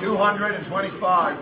225.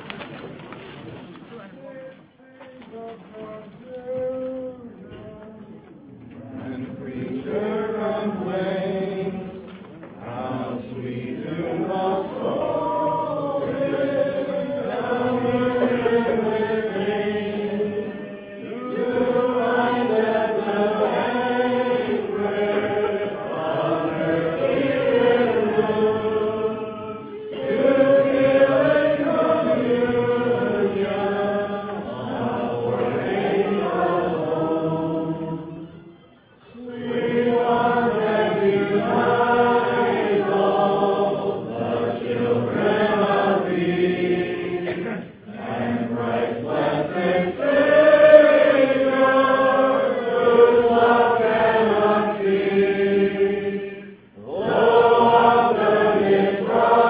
And preacher complains, how sweet to the soul is covered with pain, to find that the banquet of her Savior knows, to feel in communion of working alone. Sweet one that unites all the children of thee, and Christ's blessed Savior, whose love cannot cease. Though often its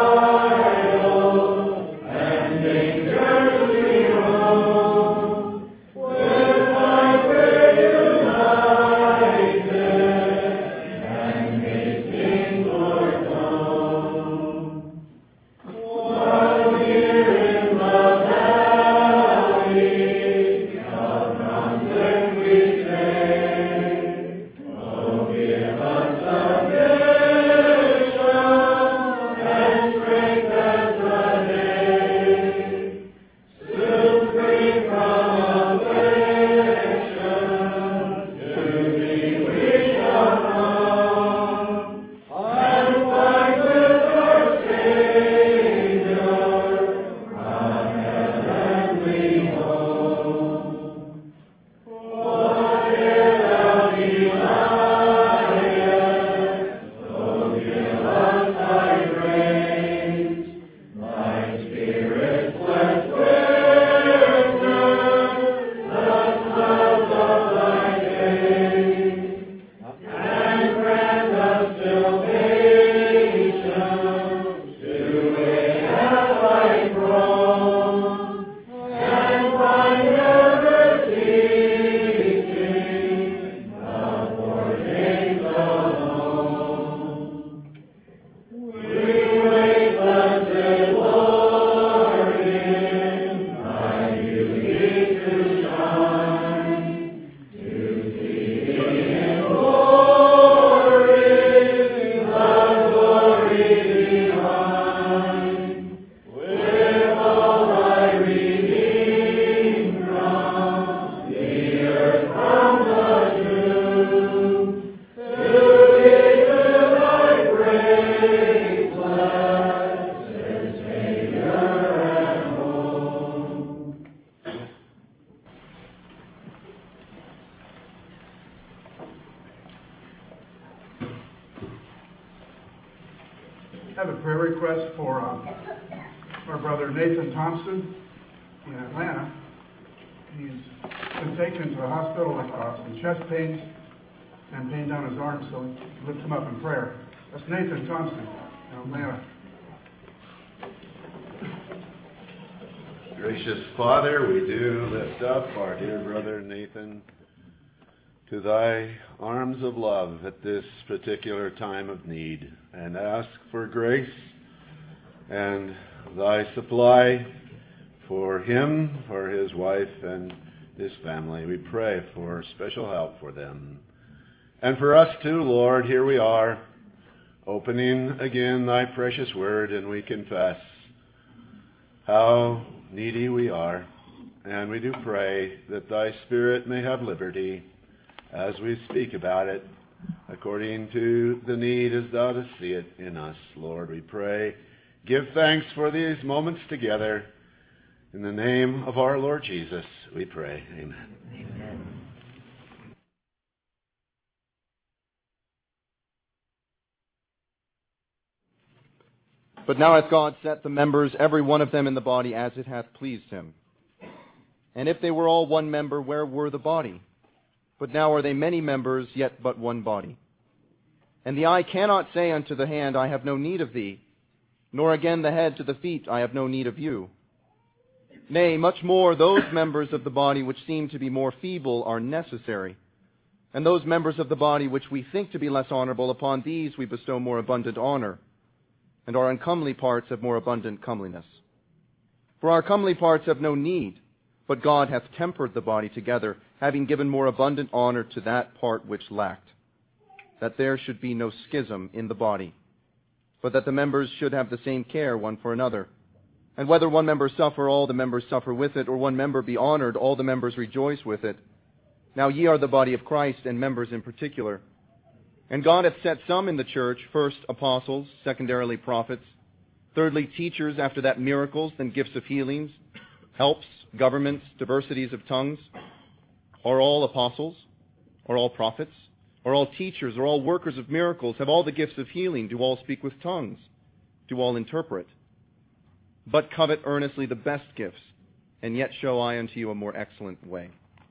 trials and dangers we roam, with thy way united, and hasting towards home. One here in the valley of conflict we stay. Oh, give us submission and strength as the day. Soon free from affliction, to thee we shall come, and find with our Savior our heavenly home. Whatever desires, oh, give us thy grace, thy Spirit's blessed witness, the smiles of thy face, and grant us still patience to wait at thy throne, and find ever seeking the foretaste alone. We wait, blessed Lord, in thy beauty to shine, to see thee in glory, the glory behind, with all thy redeemed from the earth, from the tomb, to thee, to thy great blessed Savior and home. I have a prayer request for our brother Nathan Thompson in Atlanta. He's been taken to the hospital with some chest pains and pain down his arm, so lift him up in prayer. That's Nathan Thompson in Atlanta. Gracious Father, we do lift up our dear brother Nathan to thy arms of love at this particular time of need, and ask for grace and thy supply for him, for his wife, and his family. We pray for special help for them. And for us too, Lord, here we are, opening again thy precious word, and we confess how needy we are. And we do pray that thy Spirit may have liberty as we speak about it, according to the need as thou dost see it in us. Lord, we pray. Give thanks for these moments together. In the name of our Lord Jesus, we pray. Amen. Amen. But now hath God set the members, every one of them in the body, as it hath pleased him. And if they were all one member, where were the body? But now are they many members, yet but one body. And the eye cannot say unto the hand, I have no need of thee, nor again the head to the feet, I have no need of you. Nay, much more, those members of the body which seem to be more feeble are necessary. And those members of the body which we think to be less honorable, upon these we bestow more abundant honor. and our uncomely parts have more abundant comeliness. For our comely parts have no need, but God hath tempered the body together, having given more abundant honor to that part which lacked, that there should be no schism in the body, but that the members should have the same care one for another. And whether one member suffer, all the members suffer with it, or one member be honored, all the members rejoice with it. Now ye are the body of Christ, and members in particular. And God hath set some in the church, first apostles, secondarily prophets, thirdly teachers, after that miracles, then gifts of healings, helps, governments, diversities of tongues. Are all apostles? Are all prophets? Are all teachers? Are all workers of miracles? Have all the gifts of healing? Do all speak with tongues? Do all interpret? But covet earnestly the best gifts, and yet show I unto you a more excellent way.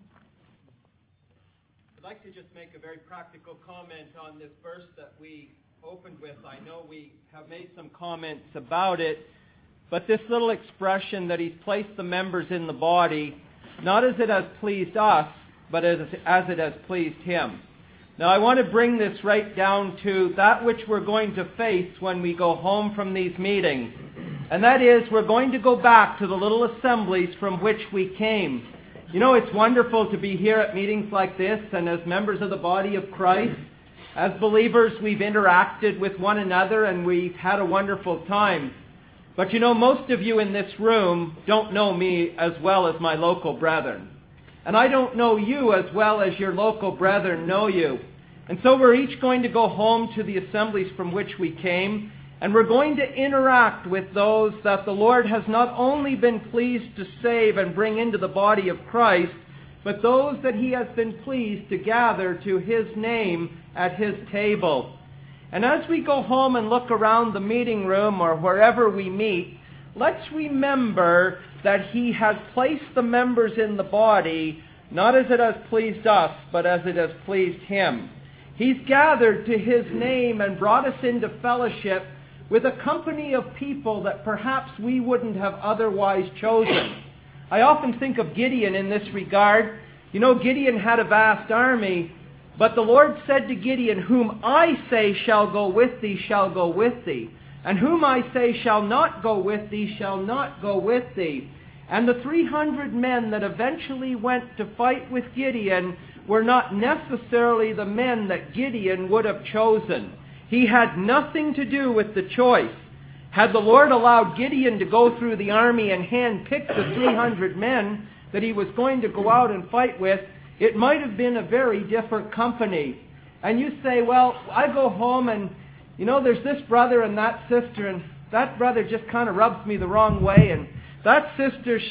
I'd like to just make a very practical comment on this verse that we opened with. I know we have made some comments about it, but this little expression that he's placed the members in the body, not as it has pleased us, but as it has pleased him. Now I want to bring this right down to that which we're going to face when we go home from these meetings. And that is, we're going to go back to the little assemblies from which we came. You know, it's wonderful to be here at meetings like this, and as members of the body of Christ, as believers, we've interacted with one another and we've had a wonderful time. But you know, most of you in this room don't know me as well as my local brethren. And I don't know you as well as your local brethren know you. And so we're each going to go home to the assemblies from which we came, and we're going to interact with those that the Lord has not only been pleased to save and bring into the body of Christ, but those that he has been pleased to gather to his name at his table. And as we go home and look around the meeting room or wherever we meet, let's remember that he has placed the members in the body, not as it has pleased us, but as it has pleased him. He's gathered to his name and brought us into fellowship with a company of people that perhaps we wouldn't have otherwise chosen. I often think of Gideon in this regard. You know, Gideon had a vast army, but the Lord said to Gideon, "Whom I say shall go with thee, shall go with thee. And whom I say shall not go with thee, shall not go with thee." And the 300 men that eventually went to fight with Gideon were not necessarily the men that Gideon would have chosen. He had nothing to do with the choice. Had the Lord allowed Gideon to go through the army and handpick the 300 men that he was going to go out and fight with, it might have been a very different company. And you say, well, I go home and, you know, there's this brother and that sister, and that brother just kind of rubs me the wrong way, and that sister,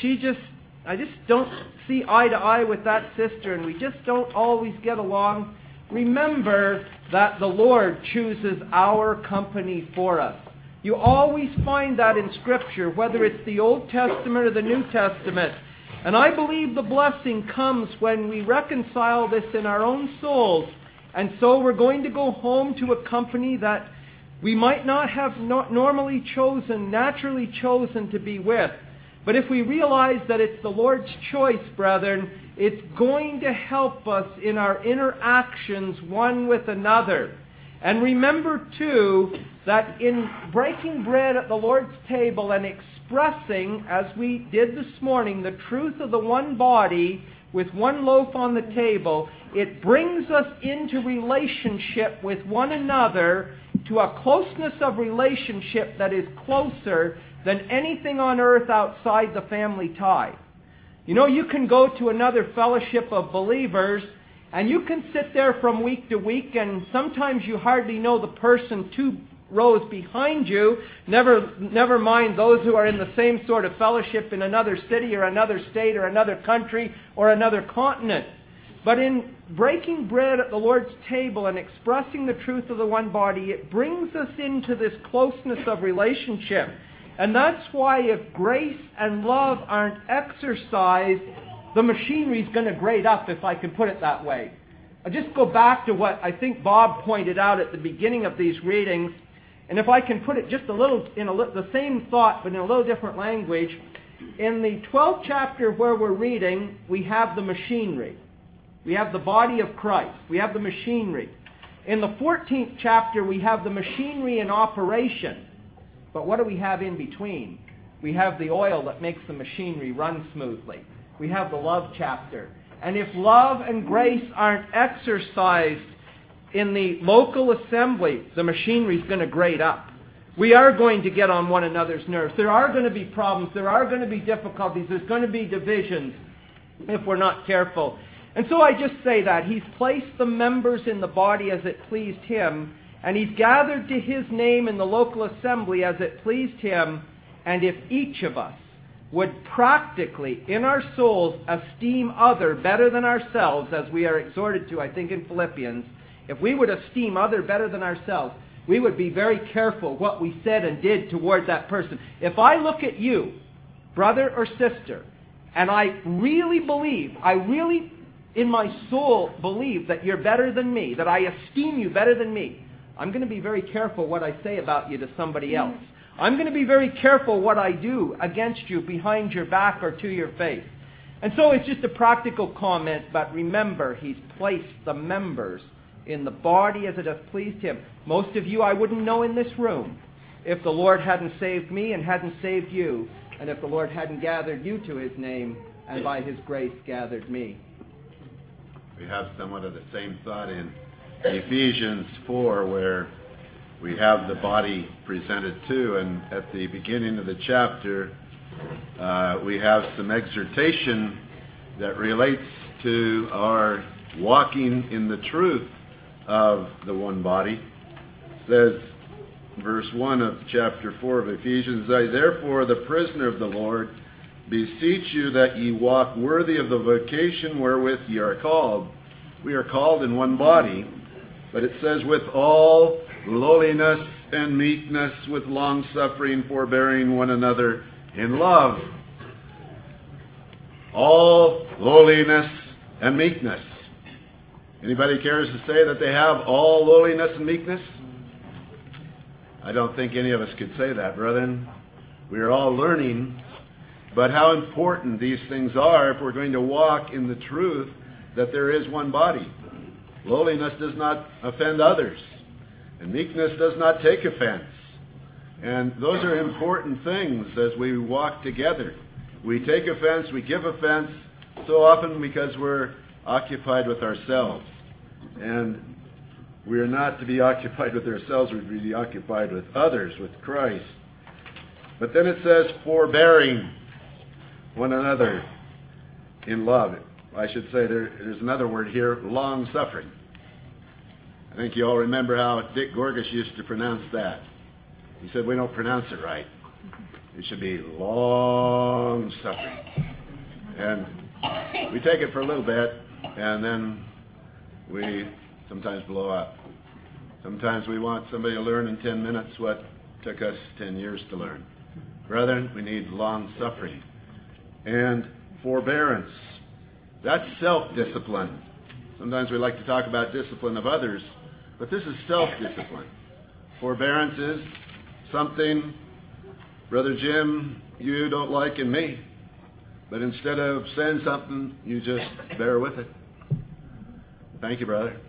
I just don't see eye to eye with that sister, and we just don't always get along. Remember that the Lord chooses our company for us. You always find that in Scripture, whether it's the Old Testament or the New Testament. And I believe the blessing comes when we reconcile this in our own souls. And so we're going to go home to a company that we might not have normally chosen, naturally chosen to be with. But if we realize that it's the Lord's choice, brethren, it's going to help us in our interactions one with another. And remember, too, that in breaking bread at the Lord's table and expressing, as we did this morning, the truth of the one body with one loaf on the table, it brings us into relationship with one another, to a closeness of relationship that is closer than anything on earth outside the family tie. You know, you can go to another fellowship of believers, and you can sit there from week to week, and sometimes you hardly know the person 2 rows behind you, never mind those who are in the same sort of fellowship in another city or another state or another country or another continent. But in breaking bread at the Lord's table and expressing the truth of the one body, it brings us into this closeness of relationship. And that's why if grace and love aren't exercised, the machinery is going to grade up, if I can put it that way. I'll just go back to what I think Bob pointed out at the beginning of these readings. And if I can put it just a little, the same thought, but in a little different language. In the 12th chapter where we're reading, we have the machinery. We have the body of Christ. We have the machinery. In the 14th chapter, we have the machinery in operation. But what do we have in between? We have the oil that makes the machinery run smoothly. We have the love chapter. And if love and grace aren't exercised in the local assembly, the machinery's going to grade up. We are going to get on one another's nerves. There are going to be problems. There are going to be difficulties. There's going to be divisions if we're not careful. And so I just say that. He's placed the members in the body as it pleased him, and he's gathered to his name in the local assembly as it pleased him. And if each of us would practically, in our souls, esteem other better than ourselves, as we are exhorted to, I think, in Philippians, if we would esteem other better than ourselves, we would be very careful what we said and did toward that person. If I look at you, brother or sister, and I really believe, in my soul believe that you're better than me, that I esteem you better than me, I'm going to be very careful what I say about you to somebody else. I'm going to be very careful what I do against you behind your back or to your face. And so it's just a practical comment, but remember, he's placed the members in the body as it has pleased him. Most of you I wouldn't know in this room if the Lord hadn't saved me and hadn't saved you, and if the Lord hadn't gathered you to his name and by his grace gathered me. We have somewhat of the same thought in Ephesians 4, where we have the body presented too, and at the beginning of the chapter we have some exhortation that relates to our walking in the truth of the one body. It says, verse 1 of chapter 4 of Ephesians, I therefore, the prisoner of the Lord, beseech you that ye walk worthy of the vocation wherewith ye are called. We are called in one body, but it says, with all lowliness and meekness, with long-suffering, forbearing one another in love. All lowliness and meekness. Anybody cares to say that they have all lowliness and meekness? I don't think any of us could say that, brethren. We are all learning, but how important these things are if we're going to walk in the truth that there is one body. Lowliness does not offend others, and meekness does not take offense. And those are important things as we walk together. We take offense, we give offense, so often because we're occupied with ourselves. And we are not to be occupied with ourselves, we're to be occupied with others, with Christ. But then it says, forbearing one another in love. I should say there's another word here, long-suffering. I think you all remember how Dick Gorgas used to pronounce that. He said, we don't pronounce it right. It should be long-suffering. And we take it for a little bit, and then we sometimes blow up. Sometimes we want somebody to learn in 10 minutes what took us 10 years to learn. Brethren, we need long-suffering and forbearance. That's self-discipline. Sometimes we like to talk about discipline of others, but this is self-discipline. Forbearance is something, Brother Jim, you don't like in me, but instead of saying something, you just bear with it. Thank you, brother.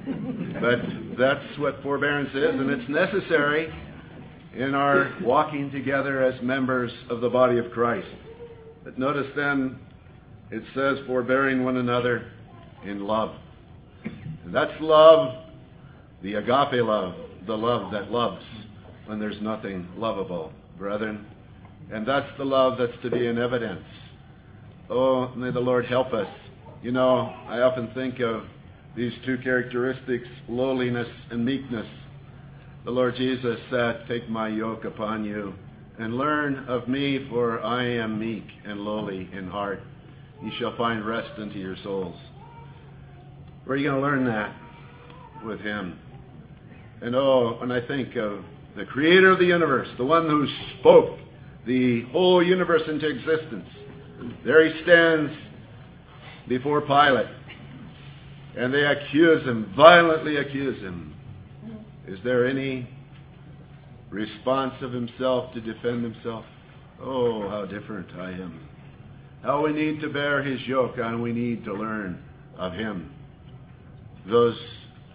But that's what forbearance is, and it's necessary in our walking together as members of the body of Christ. But notice then, it says, forbearing one another in love. And that's love, the agape love, the love that loves when there's nothing lovable, brethren. And that's the love that's to be in evidence. Oh, may the Lord help us. You know, I often think of these two characteristics, lowliness and meekness. The Lord Jesus said, take my yoke upon you and learn of me, for I am meek and lowly in heart. You shall find rest unto your souls. Where are you going to learn that? With Him. And oh, when I think of the Creator of the universe, the one who spoke the whole universe into existence, there He stands before Pilate, and they accuse Him, violently accuse Him. Is there any response of Himself to defend Himself? Oh, how different I am. How we need to bear His yoke, and we need to learn of Him. Those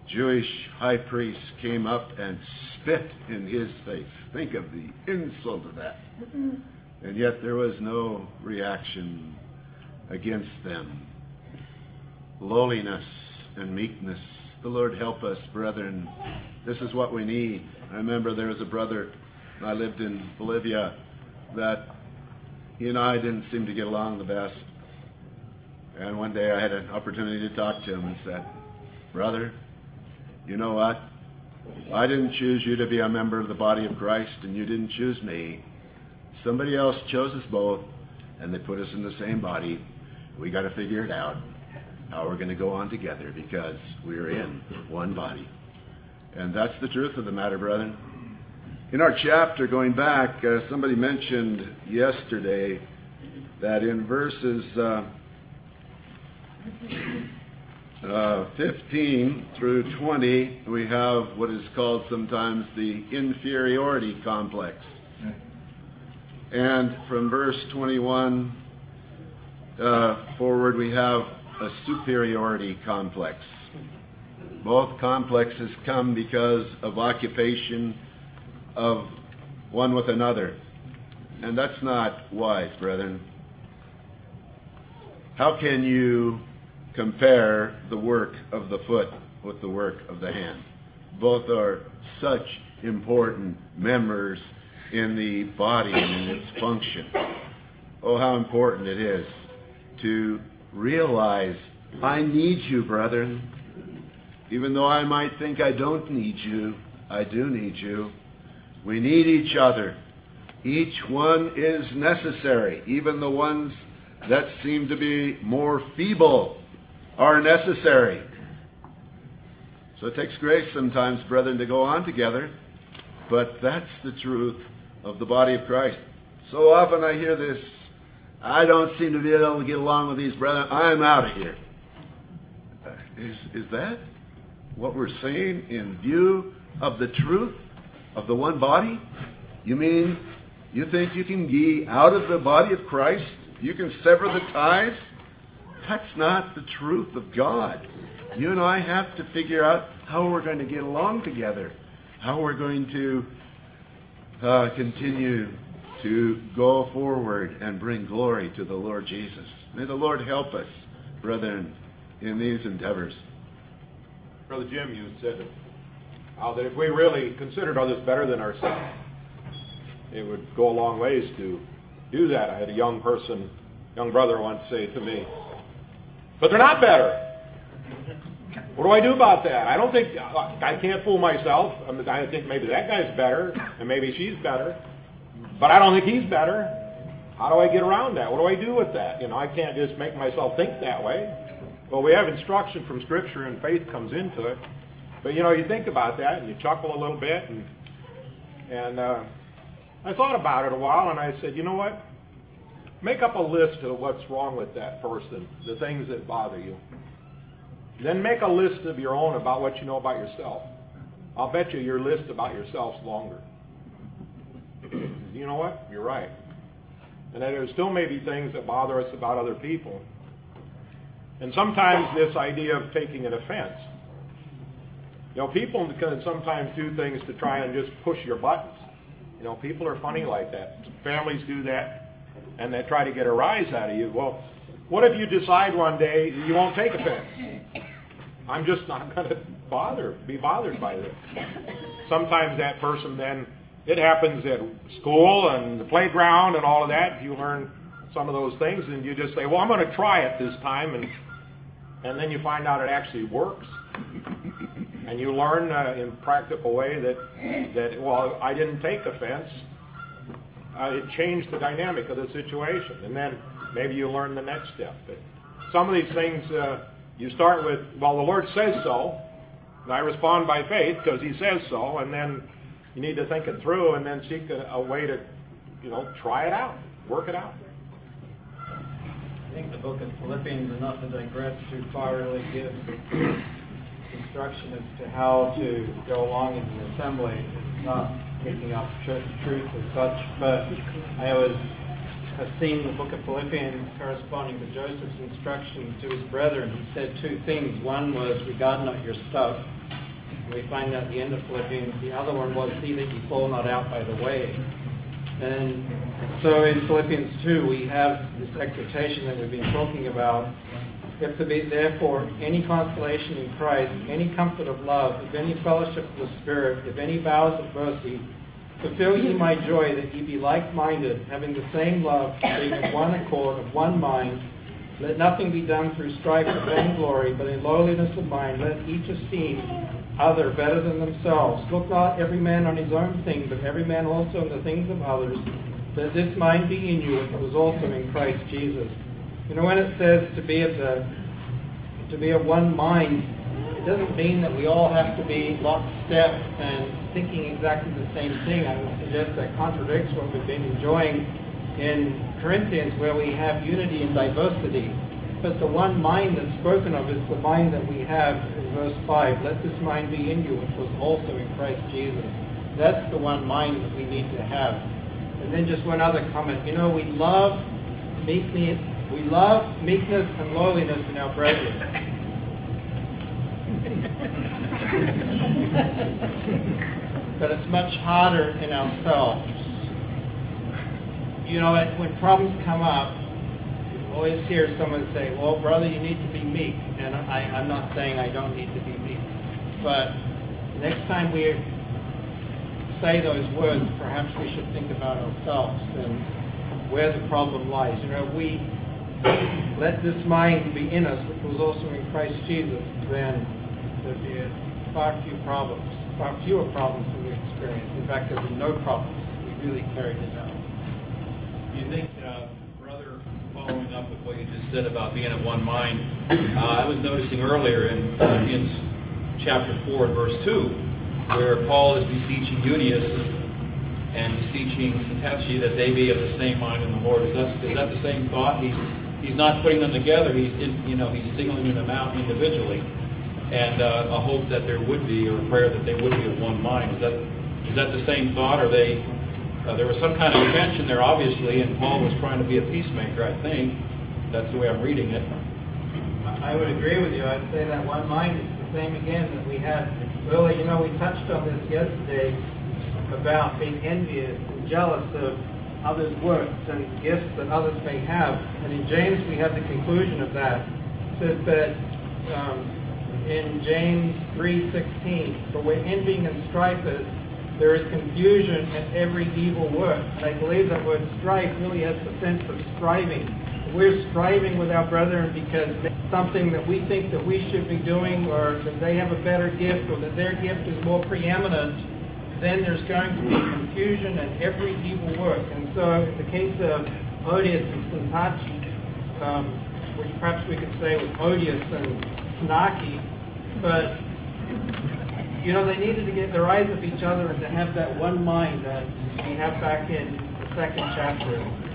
Jewish high priest came up and spit in his face. Think of the insult of that. And yet there was no reaction against them. Lowliness and meekness. The Lord help us, brethren. This is what we need. I remember there was a brother, I lived in Bolivia, that he and I didn't seem to get along the best. And one day I had an opportunity to talk to him and said, "Brother, you know what? I didn't choose you to be a member of the body of Christ, and you didn't choose me. Somebody else chose us both, and they put us in the same body. We got to figure it out, how we're going to go on together, because we're in one body." And that's the truth of the matter, brethren. In our chapter, going back, somebody mentioned yesterday that in verses 15 through 20, we have what is called sometimes the inferiority complex. And from verse 21 forward, we have a superiority complex. Both complexes come because of occupation of one with another. And that's not wise, brethren. How can you compare the work of the foot with the work of the hand? Both are such important members in the body and in its function. Oh, how important it is to realize I need you, brethren. Even though I might think I don't need you, I do need you. We need each other. Each one is necessary. Even the ones that seem to be more feeble are necessary. So it takes grace sometimes, brethren, to go on together. But that's the truth of the body of Christ. So often I hear this, I don't seem to be able to get along with these brethren. I'm out of here. Is that what we're saying in view of the truth of the one body? You mean you think you can be out of the body of Christ? You can sever the ties? That's not the truth of God. You and I have to figure out how we're going to get along together, how we're going to continue to go forward and bring glory to the Lord Jesus. May the Lord help us, brethren, in these endeavors. Brother Jim, you said that if we really considered others better than ourselves, it would go a long ways to do that. I had a young brother once say to me, "But they're not better. What do I do about that? I don't think, I can't fool myself. I think maybe that guy's better, and maybe she's better, but I don't think he's better. How do I get around that? What do I do with that? I can't just make myself think that way." Well, we have instruction from Scripture, and faith comes into it. But, you think about that, and you chuckle a little bit, and I thought about it a while, and I said, you know what? Make up a list of what's wrong with that person, the things that bother you. Then make a list of your own about what you know about yourself. I'll bet you your list about yourself's longer. You know what? You're right. And that there still may be things that bother us about other people. And sometimes this idea of taking an offense. People can sometimes do things to try and just push your buttons. People are funny like that. Families do that, and they try to get a rise out of you. Well, what if you decide one day you won't take offense? I'm just not going to be bothered by this. Sometimes that person then, it happens at school and the playground and all of that. You learn some of those things, and you just say, well, I'm going to try it this time, and then you find out it actually works. And you learn in a practical way that well, I didn't take offense. It changed the dynamic of the situation. And then maybe you learn the next step. But some of these things, you start with, well, the Lord says so. And I respond by faith because He says so. And then you need to think it through and then seek a way to, try it out, work it out. I think the book of Philippians, and not to digress too far, really gives instruction as to how to go along in the assembly. It's not picking up truth as such, but I have seen the book of Philippians corresponding to Joseph's instruction to his brethren. He said two things. One was, regard not your stuff, We find at the end of Philippians, the other one was, see that you fall not out by the way. And so in Philippians 2, we have this exhortation that we've been talking about. If there be therefore any consolation in Christ, any comfort of love, if any fellowship of the Spirit, if any vows of mercy, fulfill ye my joy, that ye be like-minded, having the same love, being of one accord, of one mind. Let nothing be done through strife or vainglory, but in lowliness of mind let each esteem other better than themselves. Look not every man on his own thing, but every man also on the things of others. Let this mind be in you, which was also in Christ Jesus. You know, when it says to be of one mind, it doesn't mean that we all have to be lockstep and thinking exactly the same thing. I would suggest that contradicts what we've been enjoying in Corinthians, where we have unity and diversity. But the one mind that's spoken of is the mind that we have in verse 5. Let this mind be in you, which was also in Christ Jesus. That's the one mind that we need to have. And then just one other comment. You know, we love meekness and lowliness in our brethren. But it's much harder in ourselves. You know, when problems come up, you always hear someone say, well, brother, you need to be meek. And I'm not saying I don't need to be meek. But next time we say those words, perhaps we should think about ourselves and where the problem lies. You know, if we let this mind be in us, which was also in Christ Jesus, then there'd be far fewer problems than we experience. In fact, there'd be no problems if we really carried it out. Do you think, brother, following up with what you just said about being of one mind, I was noticing earlier in Philippians chapter 4 and verse 2, where Paul is beseeching Eunice and beseeching Syntyche that they be of the same mind in the Lord. Is that the same thought? He's not putting them together. He's singling them out individually, and a hope that there would be, or a prayer that they would be of one mind. Is that the same thought? Or there was some kind of tension there, obviously, and Paul was trying to be a peacemaker. I think that's the way I'm reading it. I would agree with you. I'd say that one mind is the same again that we had earlier. You know, we touched on this yesterday about being envious and jealous of others' works and gifts that others may have. And in James we have the conclusion of that. It says that in James 3:16, for where envying and strife is, there is confusion and every evil work. And I believe that word strife really has the sense of striving. We're striving with our brethren because it's something that we think that we should be doing, or that they have a better gift, or that their gift is more preeminent. Then there's going to be confusion and every evil work. And so in the case of Odious and Syntyche, which perhaps we could say was odious and snarky, but you know, they needed to get their eyes of each other and to have that one mind that we have back in the second chapter.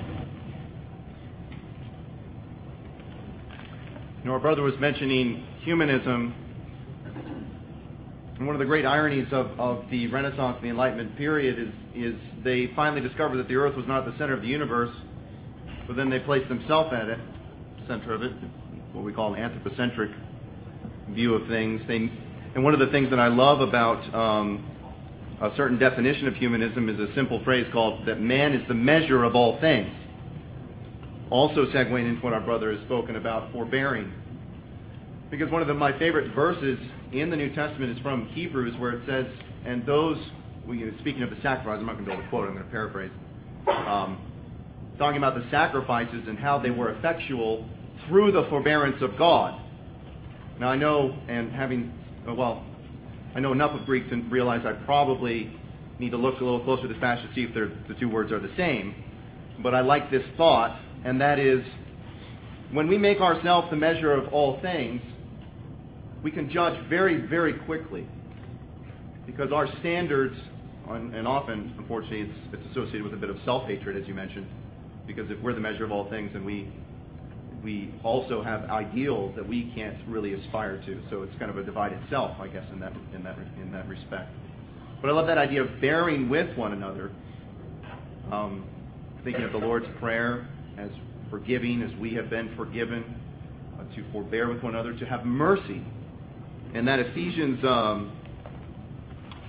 You know, our brother was mentioning humanism. And one of the great ironies of the Renaissance and the Enlightenment period is they finally discovered that the earth was not the center of the universe, but then they placed themselves at it, center of it, what we call an anthropocentric view of things. And one of the things that I love about a certain definition of humanism is a simple phrase called that man is the measure of all things. Also segueing into what our brother has spoken about, forbearing. Because one of my favorite verses in the New Testament is from Hebrews, where it says, and those, speaking of the sacrifice, I'm not going to be able to quote it, I'm going to paraphrase, talking about the sacrifices and how they were effectual through the forbearance of God. Now I know, and I know enough of Greek to realize I probably need to look a little closer to this passage to see if the two words are the same. But I like this thought, and that is, when we make ourselves the measure of all things, we can judge very, very quickly. Because our standards, and often, unfortunately, it's associated with a bit of self-hatred, as you mentioned. Because if we're the measure of all things, then we also have ideals that we can't really aspire to. So it's kind of a divided self, I guess, in that respect. But I love that idea of bearing with one another. Thinking of the Lord's Prayer as forgiving as we have been forgiven, to forbear with one another, to have mercy. And that Ephesians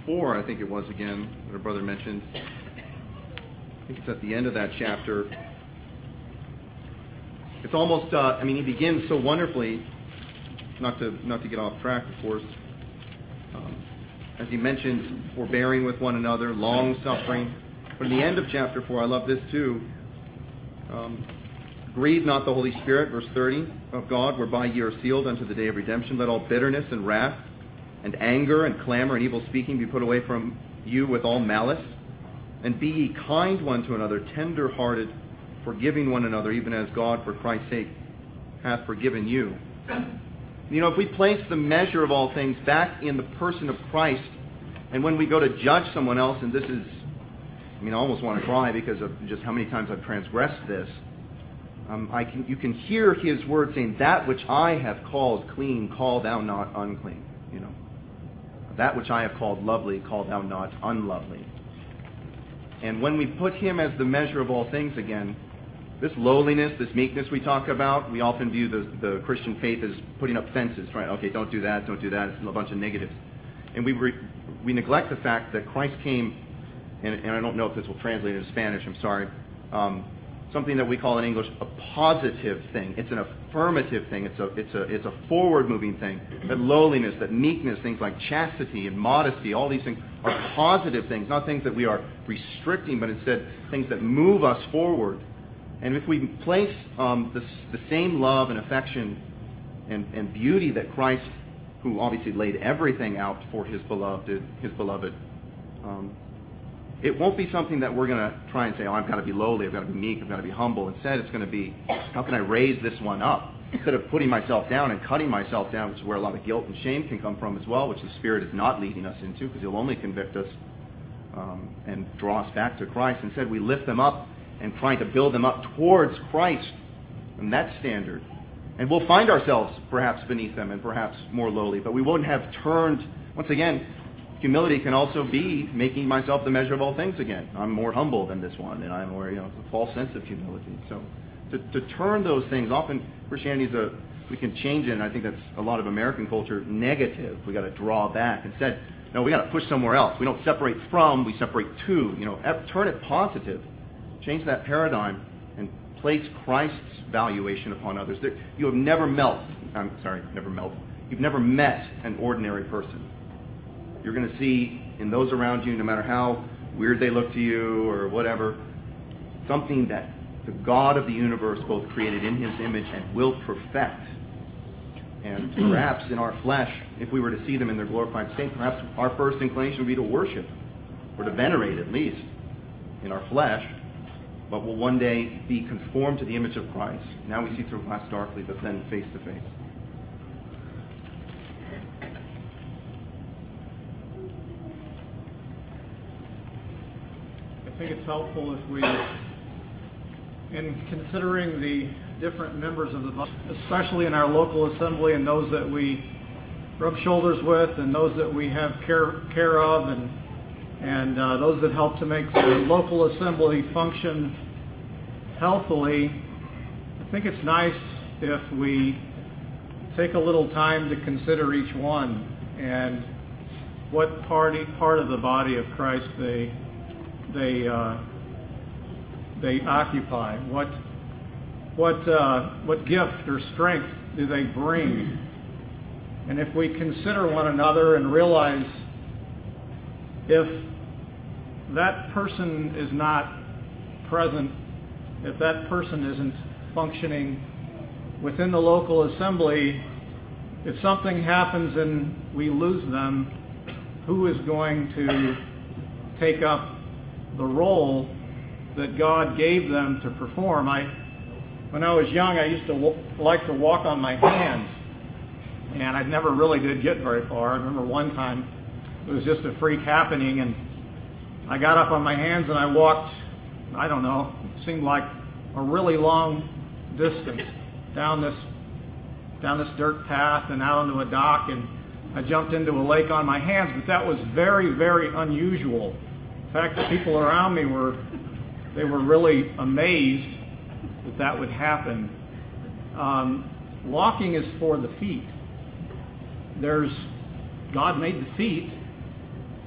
4, I think it was again, that our brother mentioned. I think it's at the end of that chapter. It's almost, he begins so wonderfully, not to get off track, of course. As he mentions, forbearing with one another, long-suffering. But in the end of chapter 4, I love this too. Grieve not the Holy Spirit, verse 30, of God, whereby ye are sealed unto the day of redemption. Let all bitterness and wrath and anger and clamor and evil speaking be put away from you with all malice. And be ye kind one to another, tender-hearted, forgiving one another, even as God, for Christ's sake, hath forgiven you. If we place the measure of all things back in the person of Christ, and when we go to judge someone else, and this is, I almost want to cry because of just how many times I've transgressed this. You can hear his word saying, that which I have called clean, call thou not unclean. That which I have called lovely, call thou not unlovely. And when we put him as the measure of all things again, this lowliness, this meekness we talk about, we often view the Christian faith as putting up fences, right? Okay, don't do that, it's a bunch of negatives. And we neglect the fact that Christ came, and I don't know if this will translate into Spanish, I'm sorry, something that we call in English a positive thing. It's an affirmative thing. It's a forward-moving thing. That lowliness, that meekness, things like chastity and modesty, all these things are positive things, not things that we are restricting, but instead things that move us forward. And if we place the same love and affection and beauty that Christ, who obviously laid everything out for his beloved, it won't be something that we're going to try and say, I've got to be lowly, I've got to be meek, I've got to be humble. Instead, it's going to be, how can I raise this one up? Instead of putting myself down and cutting myself down, which is where a lot of guilt and shame can come from as well, which the Spirit is not leading us into, because he'll only convict us and draw us back to Christ. Instead, we lift them up and trying to build them up towards Christ and that standard. And we'll find ourselves perhaps beneath them and perhaps more lowly, but we won't have turned, once again, humility can also be making myself the measure of all things again. I'm more humble than this one, and I'm more, a false sense of humility. So to turn those things, often Christianity is we can change it, and I think that's a lot of American culture, negative. We got to draw back. Instead, no, we got to push somewhere else. We don't separate from, we separate to. Turn it positive. Change that paradigm and place Christ's valuation upon others. You've never met an ordinary person. You're going to see in those around you, no matter how weird they look to you or whatever, something that the God of the universe both created in his image and will perfect. And perhaps in our flesh, if we were to see them in their glorified state, perhaps our first inclination would be to worship or to venerate, at least in our flesh, but will one day be conformed to the image of Christ. Now we see through glass darkly, but then face to face. I think it's helpful if we, in considering the different members of the body, especially in our local assembly and those that we rub shoulders with and those that we have care of and those that help to make the local assembly function healthily, I think it's nice if we take a little time to consider each one and what part of the body of Christ they occupy. What gift or strength do they bring? And if we consider one another and realize if that person is not present, if that person isn't functioning within the local assembly, if something happens and we lose them, who is going to take up the role that God gave them to perform? When I was young, I used to like to walk on my hands, and I never really did get very far. I remember one time it was just a freak happening, and I got up on my hands and I walked, I don't know, it seemed like a really long distance down this dirt path and out onto a dock, and I jumped into a lake on my hands, but that was very, very unusual. In fact, the people around me were really amazed that would happen. Walking is for the feet. God made the feet,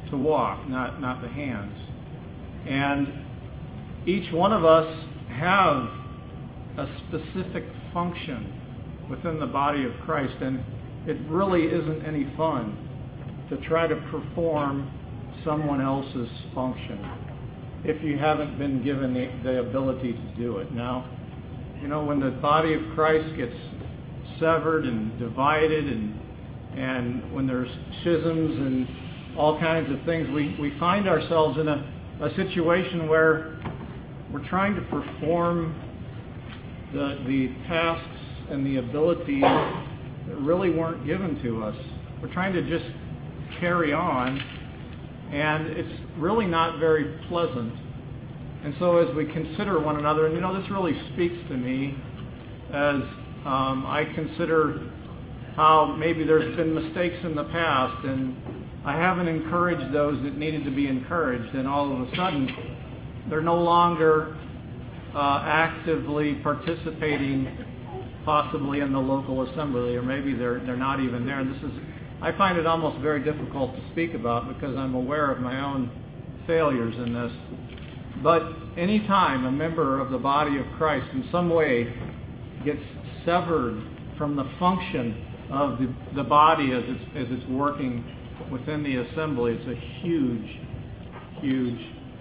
to walk, not the hands. And each one of us have a specific function within the body of Christ, and it really isn't any fun to try to perform someone else's function if you haven't been given the ability to do it. Now, when the body of Christ gets severed and divided, and when there's schisms and all kinds of things, we find ourselves in a situation where we're trying to perform the tasks and the abilities that really weren't given to us. We're trying to just carry on, and it's really not very pleasant. And so as we consider one another, and this really speaks to me as I consider how maybe there's been mistakes in the past, and I haven't encouraged those that needed to be encouraged, and all of a sudden they're no longer actively participating possibly in the local assembly, or maybe they're not even there. And I find it almost very difficult to speak about because I'm aware of my own failures in this. But any time a member of the body of Christ in some way gets severed from the function of the body as it's working within the assembly, it's a huge, huge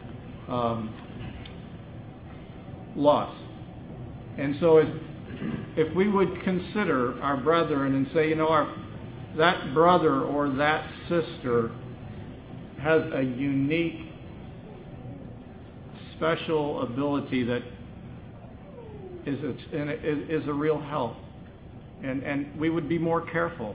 loss. And so if we would consider our brethren and say, that brother or that sister has a unique, special ability that is a real help. And we would be more careful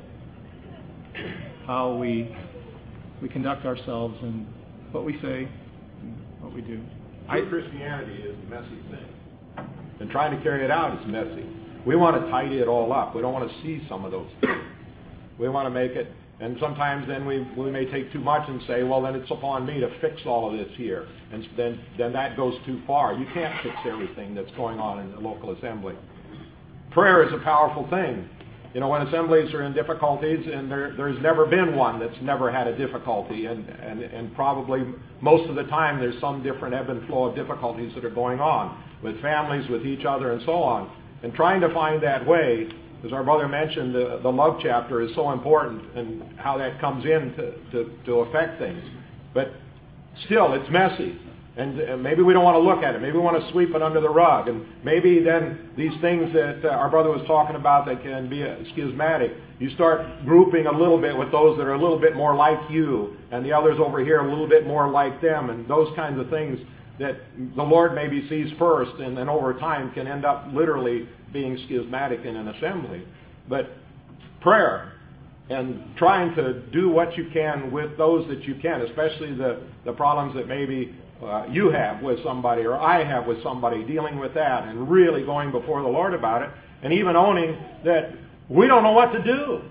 how we conduct ourselves and what we say and what we do. Christianity is a messy thing. And trying to carry it out is messy. We want to tidy it all up. We don't want to see some of those things. We want to make it, and sometimes then we may take too much and say, well, then it's upon me to fix all of this here. And then that goes too far. You can't fix everything that's going on in the local assembly. Prayer is a powerful thing. When assemblies are in difficulties, and there's never been one that's never had a difficulty, and probably most of the time there's some different ebb and flow of difficulties that are going on with families, with each other, and so on. And trying to find that way, as our brother mentioned, the love chapter is so important, and how that comes in to affect things. But still, it's messy. And maybe we don't want to look at it. Maybe we want to sweep it under the rug. And maybe then these things that our brother was talking about that can be schismatic, you start grouping a little bit with those that are a little bit more like you, and the others over here a little bit more like them, and those kinds of things that the Lord maybe sees first, and then over time can end up literally being schismatic in an assembly. But prayer and trying to do what you can with those that you can, especially the problems that maybe you have with somebody or I have with somebody, dealing with that and really going before the Lord about it, and even owning that we don't know what to do.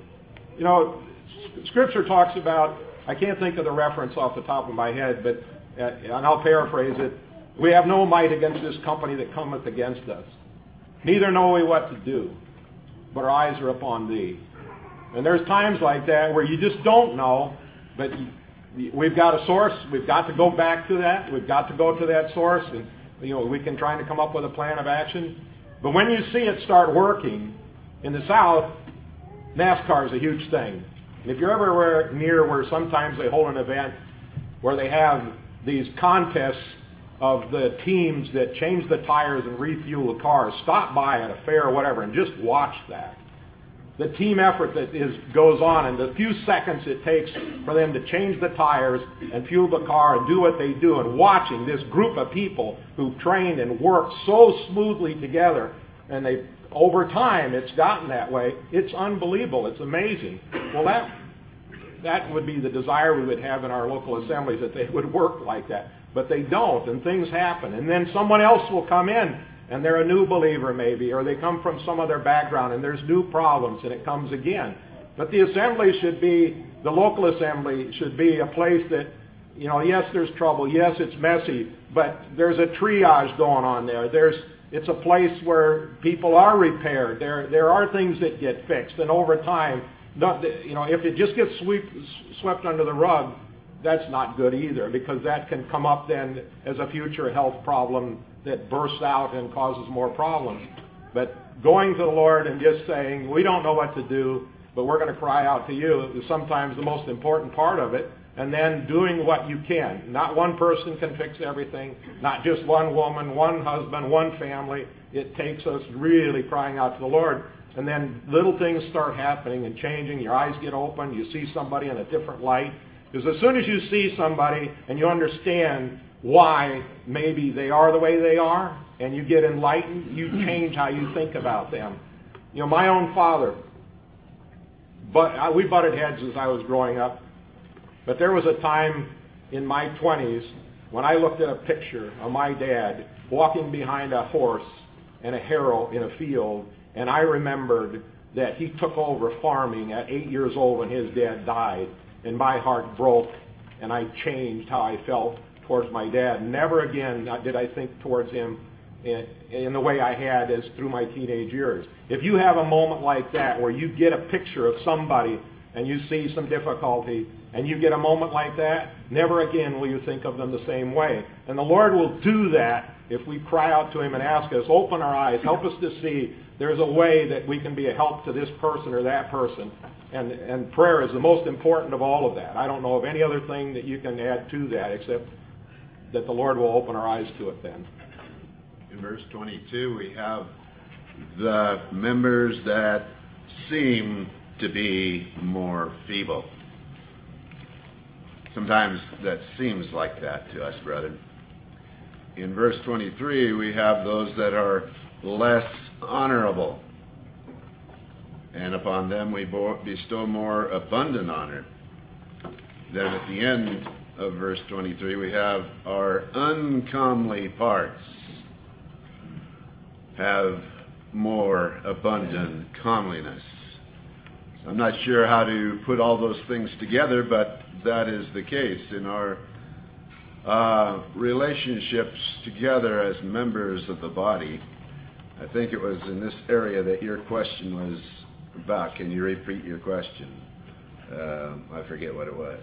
Scripture talks about, I can't think of the reference off the top of my head, but and I'll paraphrase it, we have no might against this company that cometh against us. Neither know we what to do, but our eyes are upon thee. And there's times like that where you just don't know, but we've got a source. We've got to go back to that. We've got to go to that source, and we can try to come up with a plan of action. But when you see it start working in the South, NASCAR is a huge thing. And if you're ever near where sometimes they hold an event where they have these contests of the teams that change the tires and refuel the cars, stop by at a fair or whatever and just watch that. The team effort that goes on, and the few seconds it takes for them to change the tires and fuel the car and do what they do, and watching this group of people who've trained and worked so smoothly together, and over time it's gotten that way. It's unbelievable. It's amazing. Well, that would be the desire we would have in our local assemblies, that they would work like that. But they don't, and things happen. And then someone else will come in, and they're a new believer maybe, or they come from some other background, and there's new problems, and it comes again. But the assembly should be, the local assembly should be a place that, yes, there's trouble, yes, it's messy, but there's a triage going on there. It's a place where people are repaired. There are things that get fixed, and over time, if it just gets swept under the rug, that's not good either, because that can come up then as a future health problem that bursts out and causes more problems. But going to the Lord and just saying, we don't know what to do, but we're going to cry out to you, is sometimes the most important part of it. And then doing what you can. Not one person can fix everything, not just one woman, one husband, one family. It takes us really crying out to the Lord. And then little things start happening and changing. Your eyes get open. You see somebody in a different light. Because as soon as you see somebody and you understand why maybe they are the way they are, and you get enlightened, you change how you think about them. You know, my own father, we butted heads as I was growing up. But there was a time in my 20s when I looked at a picture of my dad walking behind a horse and a harrow in a field, and I remembered that he took over farming at 8 years old when his dad died, and my heart broke, and I changed how I felt towards my dad. Never again did I think towards him in the way I had as through my teenage years. If you have a moment like that where you get a picture of somebody and you see some difficulty, and you get a moment like that, never again will you think of them the same way. And the Lord will do that if we cry out to Him and ask us, open our eyes, help us to see there's a way that we can be a help to this person or that person. And prayer is the most important of all of that. I don't know of any other thing that you can add to that except that the Lord will open our eyes to it then. In verse 22, we have the members that seem to be more feeble. Sometimes that seems like that to us, brethren. In verse 23, we have those that are less honorable, and upon them we bestow more abundant honor. Then at the end of verse 23, we have our uncomely parts have more abundant comeliness. I'm not sure how to put all those things together, but that is the case in our relationships together as members of the body. I think it was in this area that your question was about. Can you repeat your question? I forget what it was.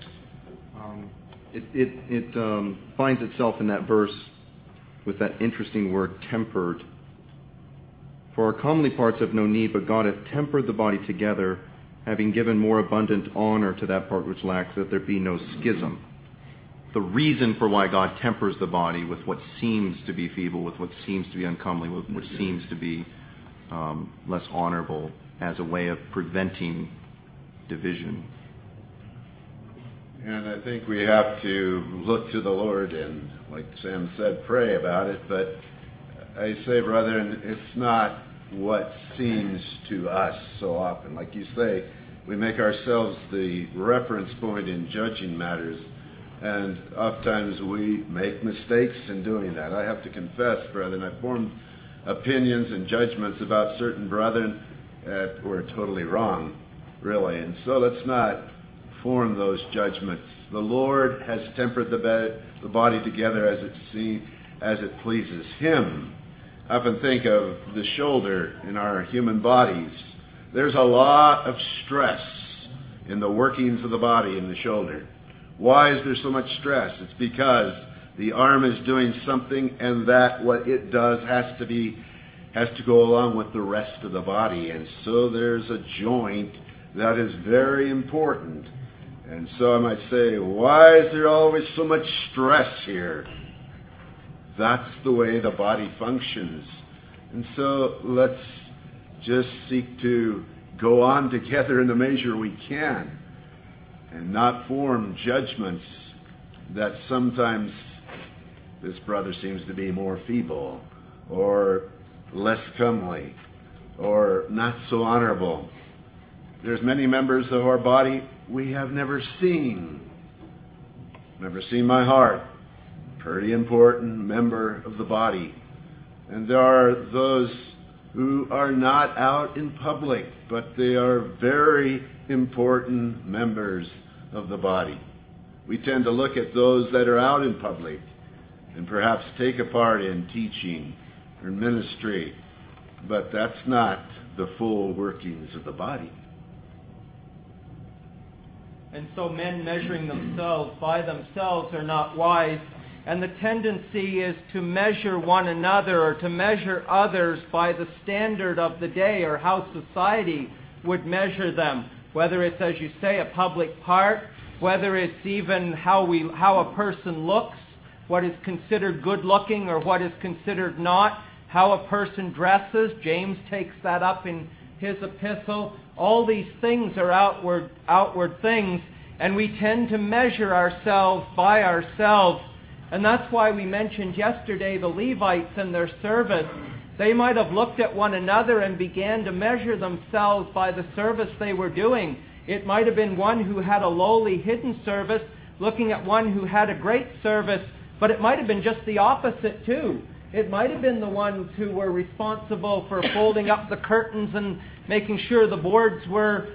It finds itself in that verse with that interesting word, tempered. For our comely parts have no need, but God hath tempered the body together, having given more abundant honor to that part which lacks, that there be no schism. The reason for why God tempers the body with what seems to be feeble, with what seems to be uncomely, with what seems to be less honorable, as a way of preventing division. And I think we have to look to the Lord and, like Sam said, pray about it. But I say, brethren, it's not what seems to us so often. Like you say, we make ourselves the reference point in judging matters, and oftentimes we make mistakes in doing that. I have to confess, brethren, I formed opinions and judgments about certain brethren that were totally wrong, really. And so let's not form those judgments. The Lord has tempered the body together as it pleases Him. I often think of the shoulder in our human bodies. There's a lot of stress in the workings of the body in the shoulder. Why is there so much stress? It's because the arm is doing something, and that what it does has to go along with the rest of the body. And so there's a joint that is very important. And so I might say, why is there always so much stress here? That's the way the body functions. And so let's just seek to go on together in the measure we can and not form judgments that sometimes this brother seems to be more feeble or less comely or not so honorable. There's many members of our body we have never seen. Never seen my heart. Pretty important member of the body. And there are those who are not out in public, but they are very important members of the body. We tend to look at those that are out in public and perhaps take a part in teaching or ministry, but that's not the full workings of the body. And so men measuring themselves by themselves are not wise. And the tendency is to measure one another or to measure others by the standard of the day or how society would measure them. Whether it's, as you say, a public park, whether it's even how a person looks, what is considered good looking or what is considered not, how a person dresses. James takes that up in his epistle. All these things are outward things, and we tend to measure ourselves by ourselves. And that's why we mentioned yesterday the Levites and their service. They might have looked at one another and began to measure themselves by the service they were doing. It might have been one who had a lowly hidden service looking at one who had a great service, but it might have been just the opposite too. It might have been the ones who were responsible for folding up the curtains and making sure the boards were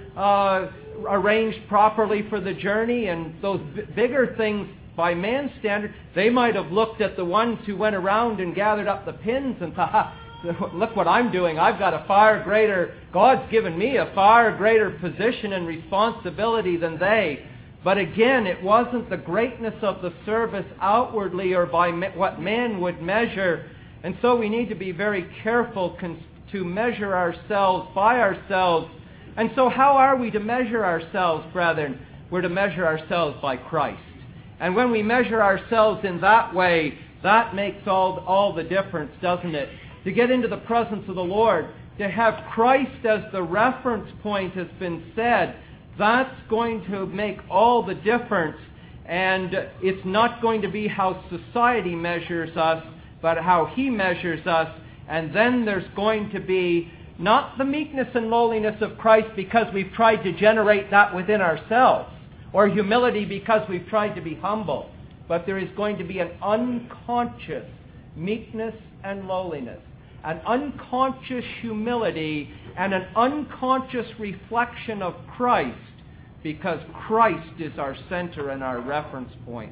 arranged properly for the journey, and those bigger things by man's standard. They might have looked at the ones who went around and gathered up the pins and thought, look what I'm doing. I've got a far greater, God's given me a far greater position and responsibility than they. But again, it wasn't the greatness of the service outwardly or by what man would measure. And so we need to be very careful to measure ourselves by ourselves. And so how are we to measure ourselves, brethren? We're to measure ourselves by Christ. And when we measure ourselves in that way, that makes all the difference, doesn't it? To get into the presence of the Lord, to have Christ as the reference point has been said, that's going to make all the difference. And it's not going to be how society measures us, but how He measures us. And then there's going to be not the meekness and lowliness of Christ because we've tried to generate that within ourselves, or humility because we've tried to be humble. But there is going to be an unconscious meekness and lowliness, an unconscious humility, and an unconscious reflection of Christ, because Christ is our center and our reference point.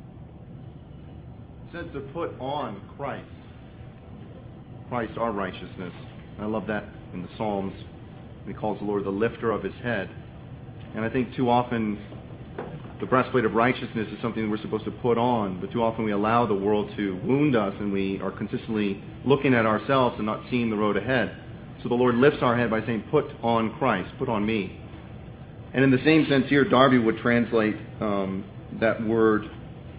It says to put on Christ. Christ, our righteousness. I love that in the Psalms. He calls the Lord the lifter of his head. And I think too often the breastplate of righteousness is something we're supposed to put on, but too often we allow the world to wound us, and we are consistently looking at ourselves and not seeing the road ahead. So the Lord lifts our head by saying, put on Christ, put on me. And in the same sense here, Darby would translate that word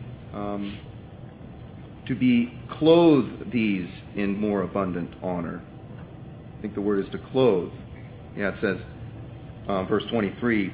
to be clothe these in more abundant honor. I think the word is to clothe. Yeah, it says, verse 23,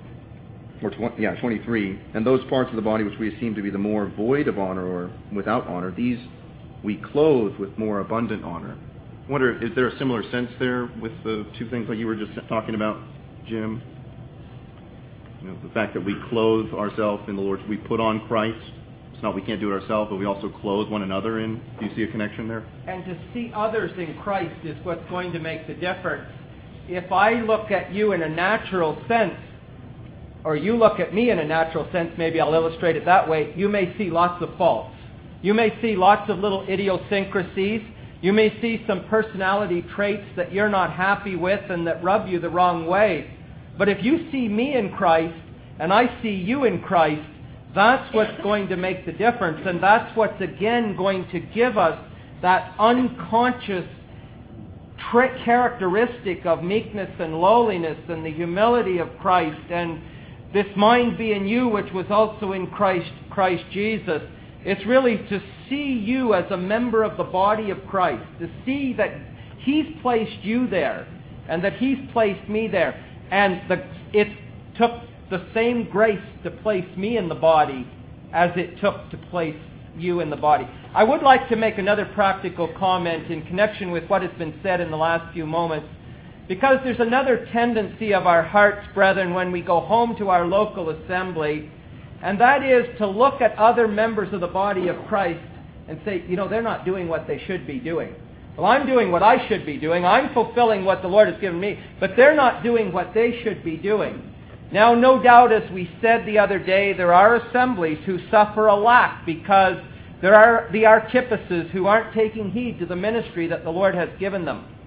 23, and those parts of the body which we esteem to be the more void of honor or without honor, these we clothe with more abundant honor. I wonder, is there a similar sense there with the two things like you were just talking about, Jim? You know, the fact that we clothe ourselves in the Lord, we put on Christ. It's not we can't do it ourselves, but we also clothe one another in. Do you see a connection there? And to see others in Christ is what's going to make the difference. If I look at you in a natural sense, or you look at me in a natural sense, maybe I'll illustrate it that way, you may see lots of faults. You may see lots of little idiosyncrasies. You may see some personality traits that you're not happy with and that rub you the wrong way. But if you see me in Christ, and I see you in Christ, that's what's going to make the difference. And that's what's again going to give us that unconscious characteristic of meekness and lowliness and the humility of Christ. And this mind be in you, which was also in Christ Jesus. It's really to see you as a member of the body of Christ, to see that He's placed you there and that He's placed me there. And it took the same grace to place me in the body as it took to place you in the body. I would like to make another practical comment in connection with what has been said in the last few moments, because there's another tendency of our hearts, brethren, when we go home to our local assembly, and that is to look at other members of the body of Christ and say, they're not doing what they should be doing. Well, I'm doing what I should be doing. I'm fulfilling what the Lord has given me, but they're not doing what they should be doing. Now, no doubt, as we said the other day, there are assemblies who suffer a lack because there are the artifices who aren't taking heed to the ministry that the Lord has given them.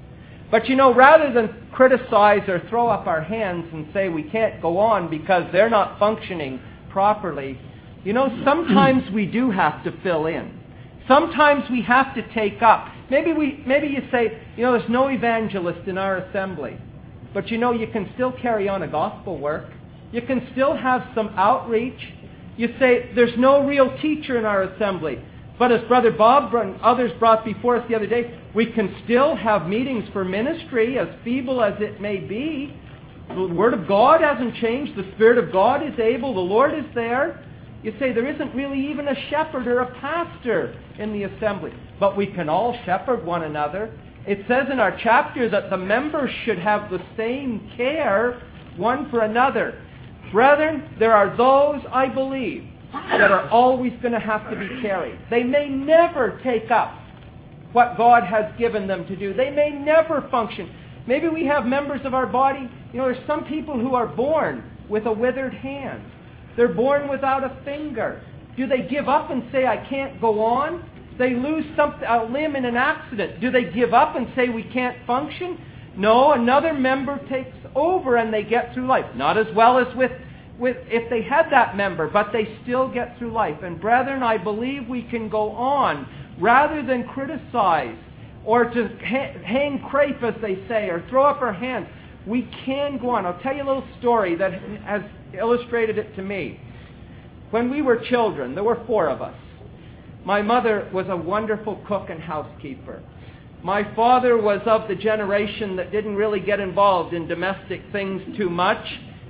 But rather than criticize or throw up our hands and say we can't go on because they're not functioning properly, sometimes we do have to fill in. Sometimes we have to take up. Maybe you say, there's no evangelist in our assembly. But you can still carry on a gospel work. You can still have some outreach. You say, there's no real teacher in our assembly. But as Brother Bob and others brought before us the other day, we can still have meetings for ministry, as feeble as it may be. The Word of God hasn't changed. The Spirit of God is able. The Lord is there. You say there isn't really even a shepherd or a pastor in the assembly. But we can all shepherd one another. It says in our chapter that the members should have the same care one for another. Brethren, there are those, I believe, that are always going to have to be carried. They may never take up what God has given them to do. They may never function. Maybe we have members of our body, there's some people who are born with a withered hand. They're born without a finger. Do they give up and say, I can't go on? They lose a limb in an accident. Do they give up and say we can't function? No, another member takes over and they get through life. Not as well as with if they had that member, but they still get through life. And brethren, I believe we can go on rather than criticize or to hang crepe, as they say, or throw up our hands. We can go on. I'll tell you a little story that has illustrated it to me. When we were children, there were 4 of us. My mother was a wonderful cook and housekeeper. My father was of the generation that didn't really get involved in domestic things too much.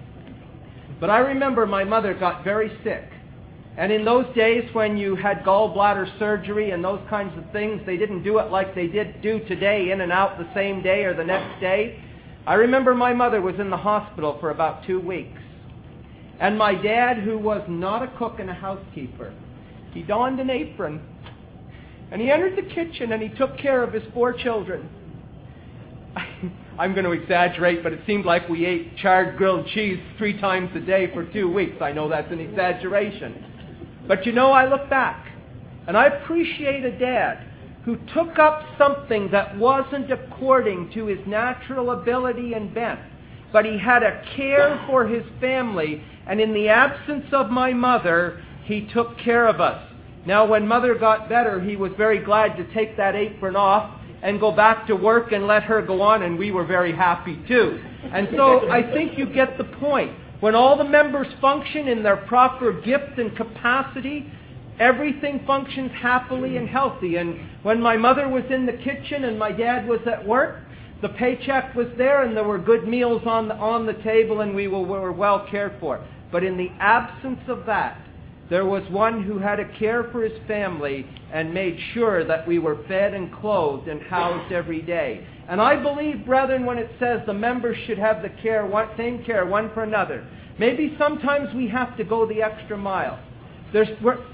But I remember my mother got very sick. And in those days when you had gallbladder surgery and those kinds of things, they didn't do it like they do today, in and out the same day or the next day. I remember my mother was in the hospital for about 2 weeks. And my dad, who was not a cook and a housekeeper, he donned an apron. And he entered the kitchen and he took care of his 4 children. I'm going to exaggerate, but it seemed like we ate charred grilled cheese 3 times a day for 2 weeks. I know that's an exaggeration. But I look back and I appreciate a dad who took up something that wasn't according to his natural ability and bent. But he had a care for his family, and in the absence of my mother, he took care of us. Now, when Mother got better, he was very glad to take that apron off and go back to work and let her go on, and we were very happy too. And so I think you get the point. When all the members function in their proper gift and capacity, everything functions happily and healthy. And when my mother was in the kitchen and my dad was at work, the paycheck was there and there were good meals on the table and we were well cared for. But in the absence of that, there was one who had a care for his family and made sure that we were fed and clothed and housed every day. And I believe, brethren, when it says the members should have the same care one for another, maybe sometimes we have to go the extra mile. There's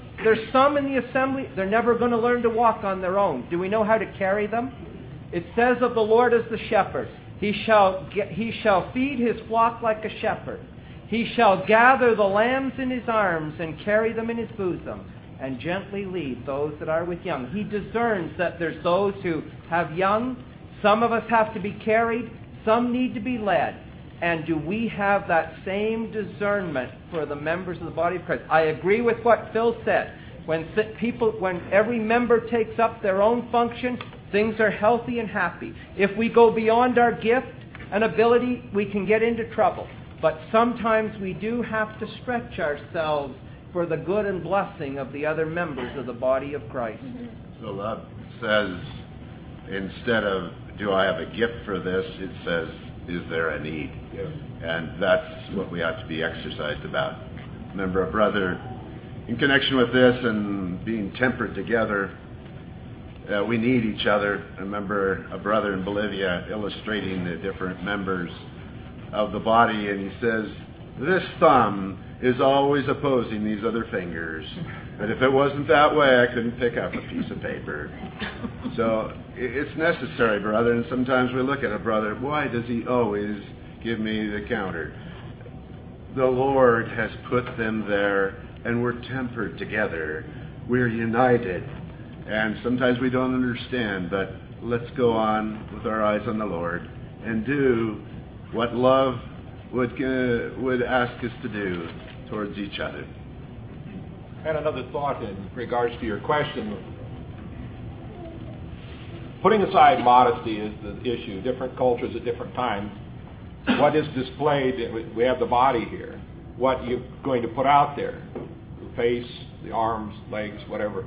some in the assembly, they're never going to learn to walk on their own. Do we know how to carry them? It says of the Lord as the shepherd, He shall feed His flock like a shepherd. He shall gather the lambs in His arms and carry them in His bosom and gently lead those that are with young. He discerns that there's those who have young. Some of us have to be carried. Some need to be led. And do we have that same discernment for the members of the body of Christ? I agree with what Phil said. When every member takes up their own function, things are healthy and happy. If we go beyond our gift and ability, we can get into trouble. But sometimes we do have to stretch ourselves for the good and blessing of the other members of the body of Christ. So that says, instead of, do I have a gift for this, it says, is there a need? Yes. And that's what we have to be exercised about. Remember, a brother, in connection with this and being tempered together, we need each other. I remember a brother in Bolivia illustrating the different members of the body, and he says, this thumb is always opposing these other fingers. But if it wasn't that way, I couldn't pick up a piece of paper. So it's necessary, brother, and sometimes we look at a brother, why does he always give me the counter? The Lord has put them there, and we're tempered together. We're united. And sometimes we don't understand, but let's go on with our eyes on the Lord and do what love would ask us to do towards each other. And another thought in regards to your question. Putting aside modesty is the issue. Different cultures at different times. What is displayed, we have the body here. What you're going to put out there. The face, the arms, legs, whatever.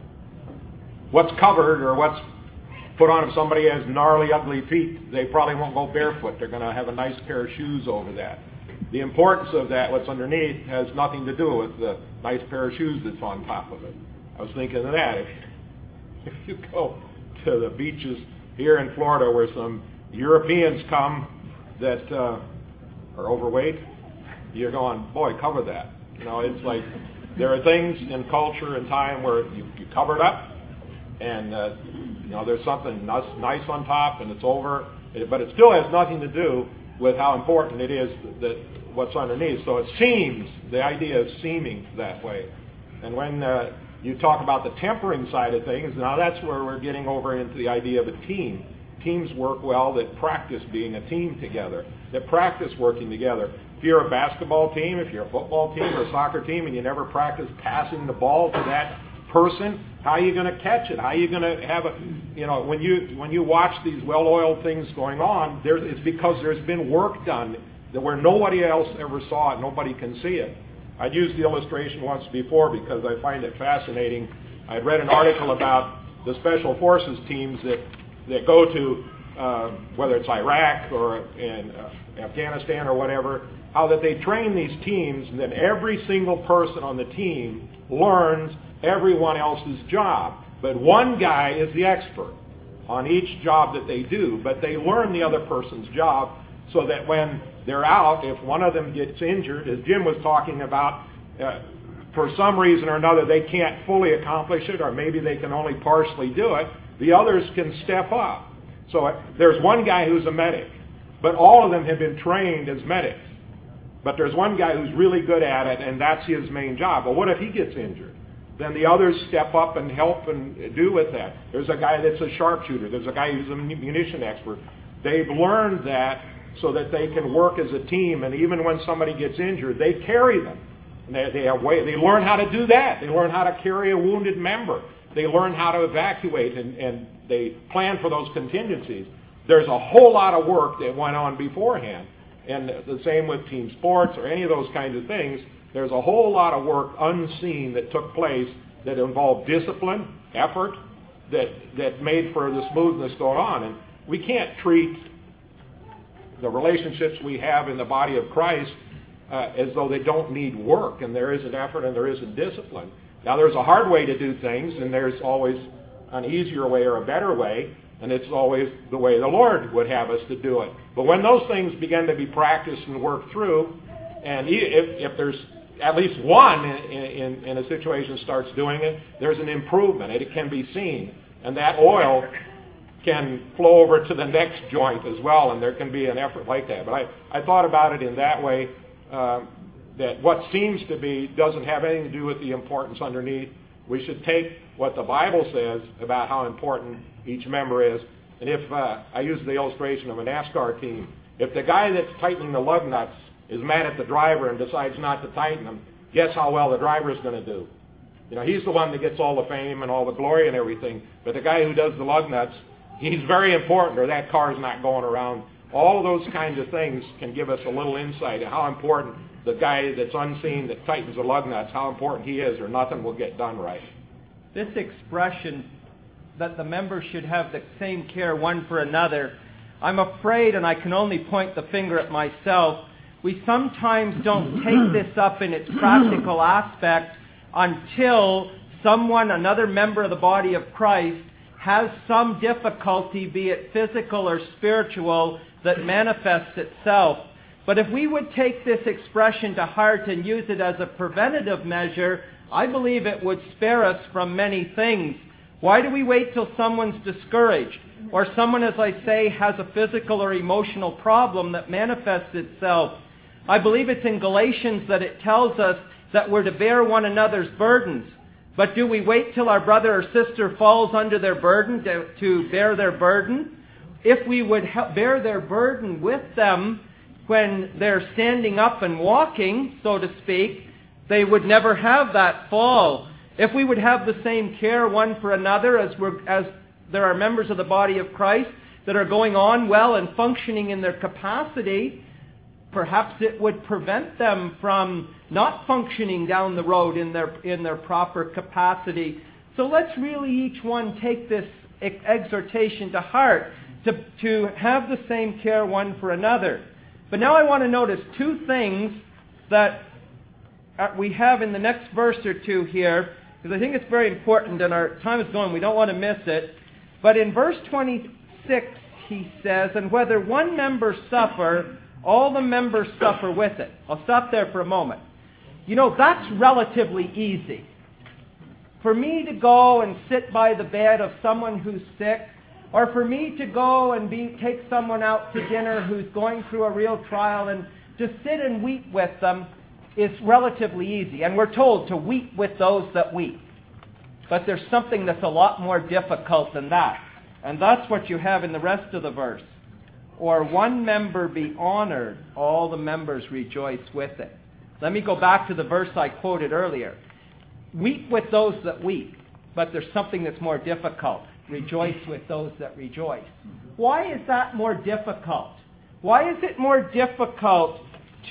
What's covered or what's put on if somebody has gnarly, ugly feet, they probably won't go barefoot. They're going to have a nice pair of shoes over that. The importance of that, what's underneath, has nothing to do with the nice pair of shoes that's on top of it. I was thinking of that. If you go to the beaches here in Florida where some Europeans come that are overweight, you're going, boy, cover that. You know, it's like there are things in culture and time where you cover it up, and you know, there's something nice on top, and it's over, but it still has nothing to do with how important it is that what's underneath. So it seems, the idea of seeming that way. And when you talk about the tempering side of things, now that's where we're getting over into the idea of a team. Teams work well that practice being a team together, that practice working together. If you're a basketball team, if you're a football team or a soccer team, and you never practice passing the ball to that person, how are you going to catch it? How are you going to have a, you know, when you watch these well-oiled things going on, it's because there's been work done where nobody else ever saw it, nobody can see it. I'd used the illustration once before because I find it fascinating. I'd read an article about the special forces teams that go to, whether it's Iraq or in Afghanistan or whatever, how that they train these teams, and then every single person on the team learns everyone else's job. But one guy is the expert on each job that they do, but they learn the other person's job so that when they're out, if one of them gets injured, as Jim was talking about, for some reason or another they can't fully accomplish it, or maybe they can only partially do it, the others can step up. So there's one guy who's a medic, but all of them have been trained as medics. But there's one guy who's really good at it, and that's his main job. But what if he gets injured? Then the others step up and help and do with that. There's a guy that's a sharpshooter. There's a guy who's a munition expert. They've learned that so that they can work as a team, and even when somebody gets injured, they carry them. And they learn how to do that. They learn how to carry a wounded member. They learn how to evacuate, and they plan for those contingencies. There's a whole lot of work that went on beforehand. And the same with team sports or any of those kinds of things. There's a whole lot of work unseen that took place that involved discipline, effort, that made for the smoothness going on. And we can't treat the relationships we have in the body of Christ as though they don't need work, and there isn't effort and there isn't discipline. Now, there's a hard way to do things, and there's always an easier way or a better way, and it's always the way the Lord would have us to do it. But when those things begin to be practiced and worked through, and if there's at least one in a situation starts doing it, there's an improvement. It can be seen. And that oil can flow over to the next joint as well, and there can be an effort like that. But I thought about it in that way, that what seems to be doesn't have anything to do with the importance underneath. We should take what the Bible says about how important each member is. And if I use the illustration of a NASCAR team, if the guy that's tightening the lug nuts is mad at the driver and decides not to tighten them, guess how well the driver's going to do? You know, he's the one that gets all the fame and all the glory and everything. But the guy who does the lug nuts, he's very important, or that car's not going around. All of those kinds of things can give us a little insight into how important the guy that's unseen that tightens the lug nuts, how important he is, or nothing will get done right. This expression that the members should have the same care one for another, I'm afraid, and I can only point the finger at myself, we sometimes don't take this up in its practical aspect until someone, another member of the body of Christ, has some difficulty, be it physical or spiritual, that manifests itself. But if we would take this expression to heart and use it as a preventative measure, I believe it would spare us from many things. Why do we wait till someone's discouraged, or someone, as I say, has a physical or emotional problem that manifests itself? I believe it's in Galatians that it tells us that we're to bear one another's burdens. But do we wait till our brother or sister falls under their burden to bear their burden? If we would bear their burden with them when they're standing up and walking, so to speak, they would never have that fall. If we would have the same care one for another as there are members of the body of Christ that are going on well and functioning in their capacity, perhaps it would prevent them from not functioning down the road in their proper capacity. So let's really each one take this exhortation to heart to have the same care one for another. But now I want to notice two things that we have in the next verse or two here, because I think it's very important, and our time is going, we don't want to miss it. But in verse 26, he says, and whether one member suffer, all the members suffer with it. I'll stop there for a moment. You know, that's relatively easy. For me to go and sit by the bed of someone who's sick, or for me to go and take someone out to dinner who's going through a real trial and just sit and weep with them is relatively easy. And we're told to weep with those that weep. But there's something that's a lot more difficult than that. And that's what you have in the rest of the verse. Or one member be honored, all the members rejoice with it. Let me go back to the verse I quoted earlier. Weep with those that weep, but there's something that's more difficult. Rejoice with those that rejoice. Why is that more difficult? Why is it more difficult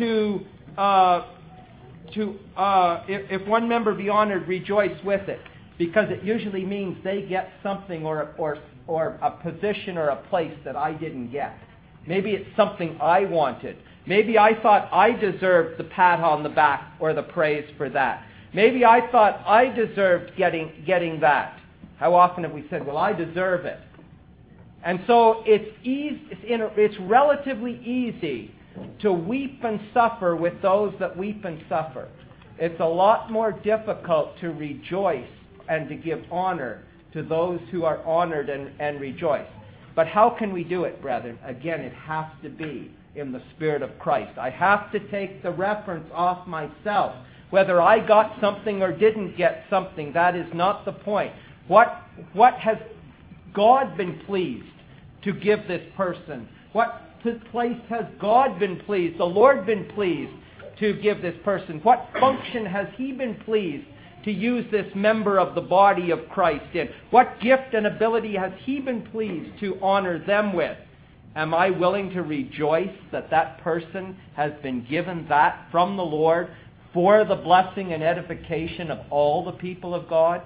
if one member be honored, rejoice with it? Because it usually means they get something or a position or a place that I didn't get. Maybe it's something I wanted. Maybe I thought I deserved the pat on the back or the praise for that. Maybe I thought I deserved getting that. How often have we said, well, I deserve it? And so it's relatively easy to weep and suffer with those that weep and suffer. It's a lot more difficult to rejoice and to give honor to those who are honored and rejoice. But how can we do it, brethren? Again, it has to be in the Spirit of Christ. I have to take the reference off myself. Whether I got something or didn't get something, that is not the point. What has God been pleased to give this person? What place has God been pleased, the Lord been pleased to give this person? What function has He been pleased to use this member of the body of Christ in? What gift and ability has He been pleased to honor them with? Am I willing to rejoice that that person has been given that from the Lord for the blessing and edification of all the people of God?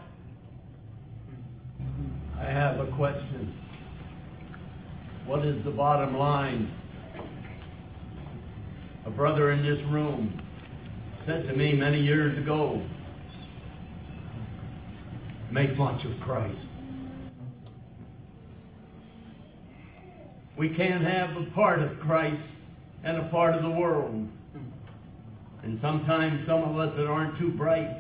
I have a question. What is the bottom line? A brother in this room said to me many years ago, make much of Christ. We can't have a part of Christ and a part of the world. And sometimes some of us that aren't too bright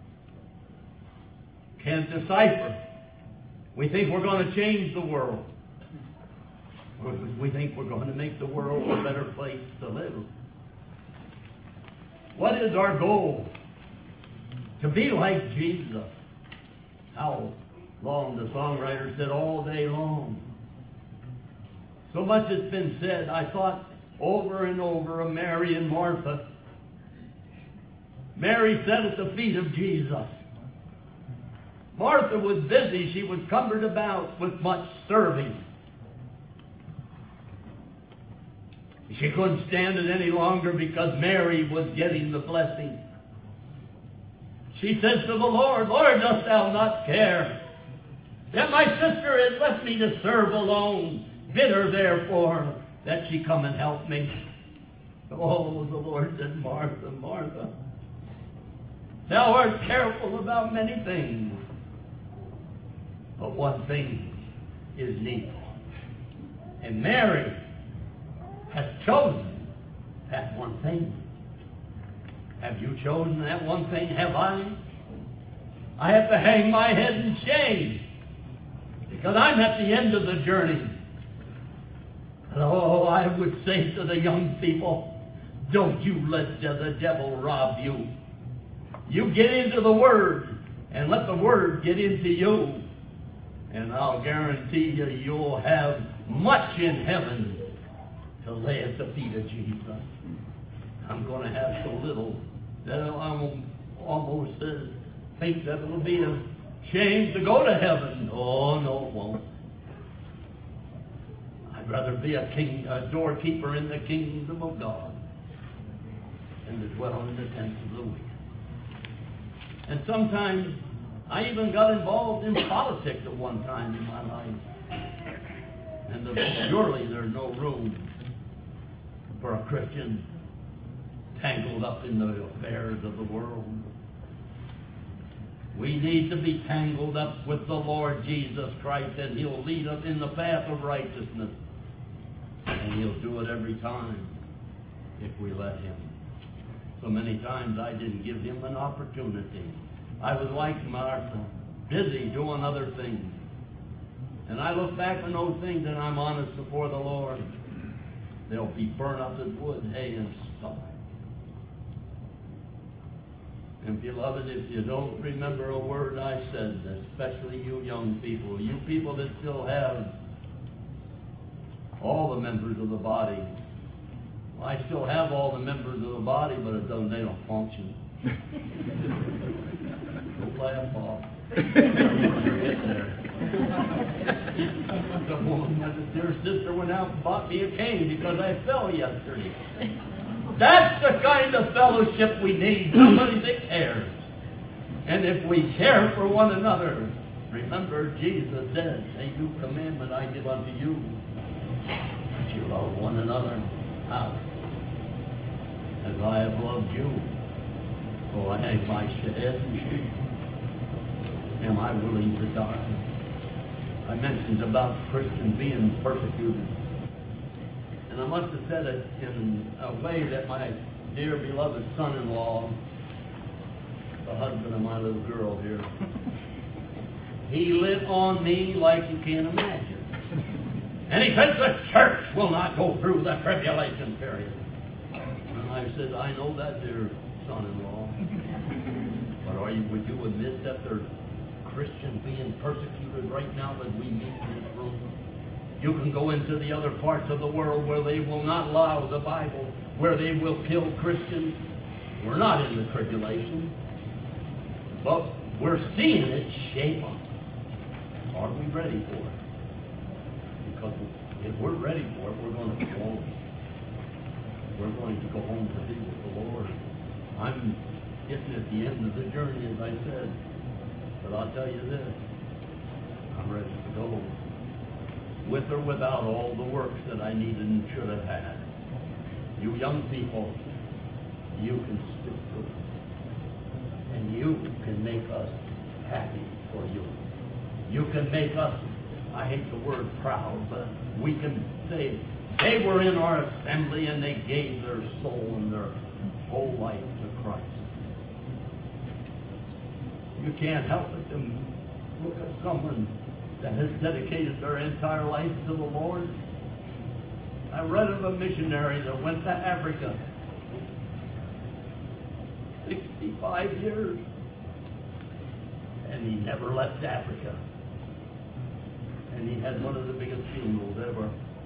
can't decipher. We think we're going to change the world. We think we're going to make the world a better place to live. What is our goal? To be like Jesus. How long the songwriter said, all day long. So much has been said. I thought over and over of Mary and Martha. Mary sat at the feet of Jesus. Martha was busy. She was cumbered about with much serving. She couldn't stand it any longer because Mary was getting the blessing. She says to the Lord, Lord, dost thou not care that my sister has left me to serve alone? Bid her therefore that she come and help me. Oh, the Lord said, Martha, Martha, thou art careful about many things, but one thing is needful. And Mary has chosen that one thing. Have you chosen that one thing? Have I? I have to hang my head in shame because I'm at the end of the journey. And oh, I would say to the young people, don't you let the devil rob you. You get into the Word. and let the Word get into you. And I'll guarantee you, you'll have much in heaven to lay at the feet of Jesus. I'm going to have so little that I'm almost think that it'll be a shame to go to heaven. Oh, no, it won't. I'd rather be a doorkeeper in the kingdom of God than to dwell in the tents of the wicked. And sometimes I even got involved in politics at one time in my life. And surely there's no room for a Christian tangled up in the affairs of the world. We need to be tangled up with the Lord Jesus Christ, and He'll lead us in the path of righteousness. And He'll do it every time if we let Him. So many times I didn't give Him an opportunity. I was like Martha, busy doing other things. And I look back on those things and I'm honest before the Lord. They'll be burned up as wood, hay, and stubble. And beloved, if you don't remember a word I said, especially you young people, you people that still have all the members of the body. Well, I still have all the members of the body, but they don't function. Don't laugh off. You're getting there. The woman, my dear sister, went out and bought me a cane because I fell yesterday. That's the kind of fellowship we need. Somebody that cares. And if we care for one another, remember Jesus said, "A new commandment I give unto you, that you love one another." How? As I have loved you. Oh, I have my head and sheep. Am I willing to die? I mentioned about Christians being persecuted. And I must have said it in a way that my dear beloved son-in-law, the husband of my little girl here, he lit on me like you can't imagine. And he said, the church will not go through the tribulation period. And I said, I know that, dear son-in-law. But would you admit that there's Christians being persecuted right now as we meet in this room? You can go into the other parts of the world where they will not allow the Bible, where they will kill Christians. We're not in the tribulation, but we're seeing it shape up. Are we ready for it? Because if we're ready for it, we're going to go home. We're going to go home to be with the Lord. I'm getting at the end of the journey, as I said, but I'll tell you this, I'm ready to go. With or without all the works that I needed and should have had. You young people, you can stick to it. And you can make us happy for you. You can make us, I hate the word proud, but we can say, they were in our assembly and they gave their soul and their whole life to Christ. You can't help it to look at someone that has dedicated their entire life to the Lord. I read of a missionary that went to Africa. 65 years. And he never left Africa. And he had one of the biggest funerals ever.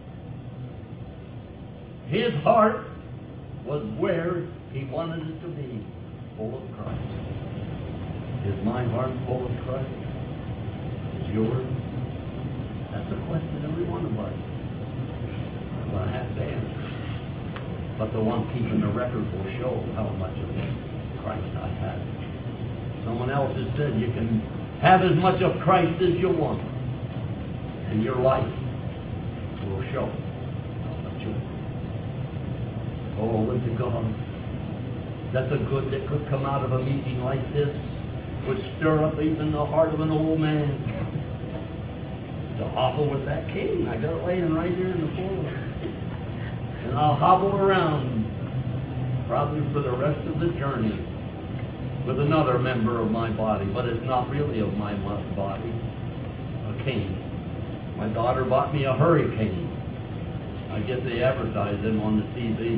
His heart was where he wanted it to be, full of Christ. Is my heart full of Christ? Is yours? That's a question every one of us is going to have to answer. But the one keeping the record will show how much of Christ I have. Someone else has said you can have as much of Christ as you want, and your life will show how much you want. Oh, would to God that the good that could come out of a meeting like this would stir up even the heart of an old man to hobble with that cane. I got it laying right here in the floor. And I'll hobble around probably for the rest of the journey with another member of my body, but it's not really of my body, a cane. My daughter bought me a hurricane. I guess they advertise them on the TV.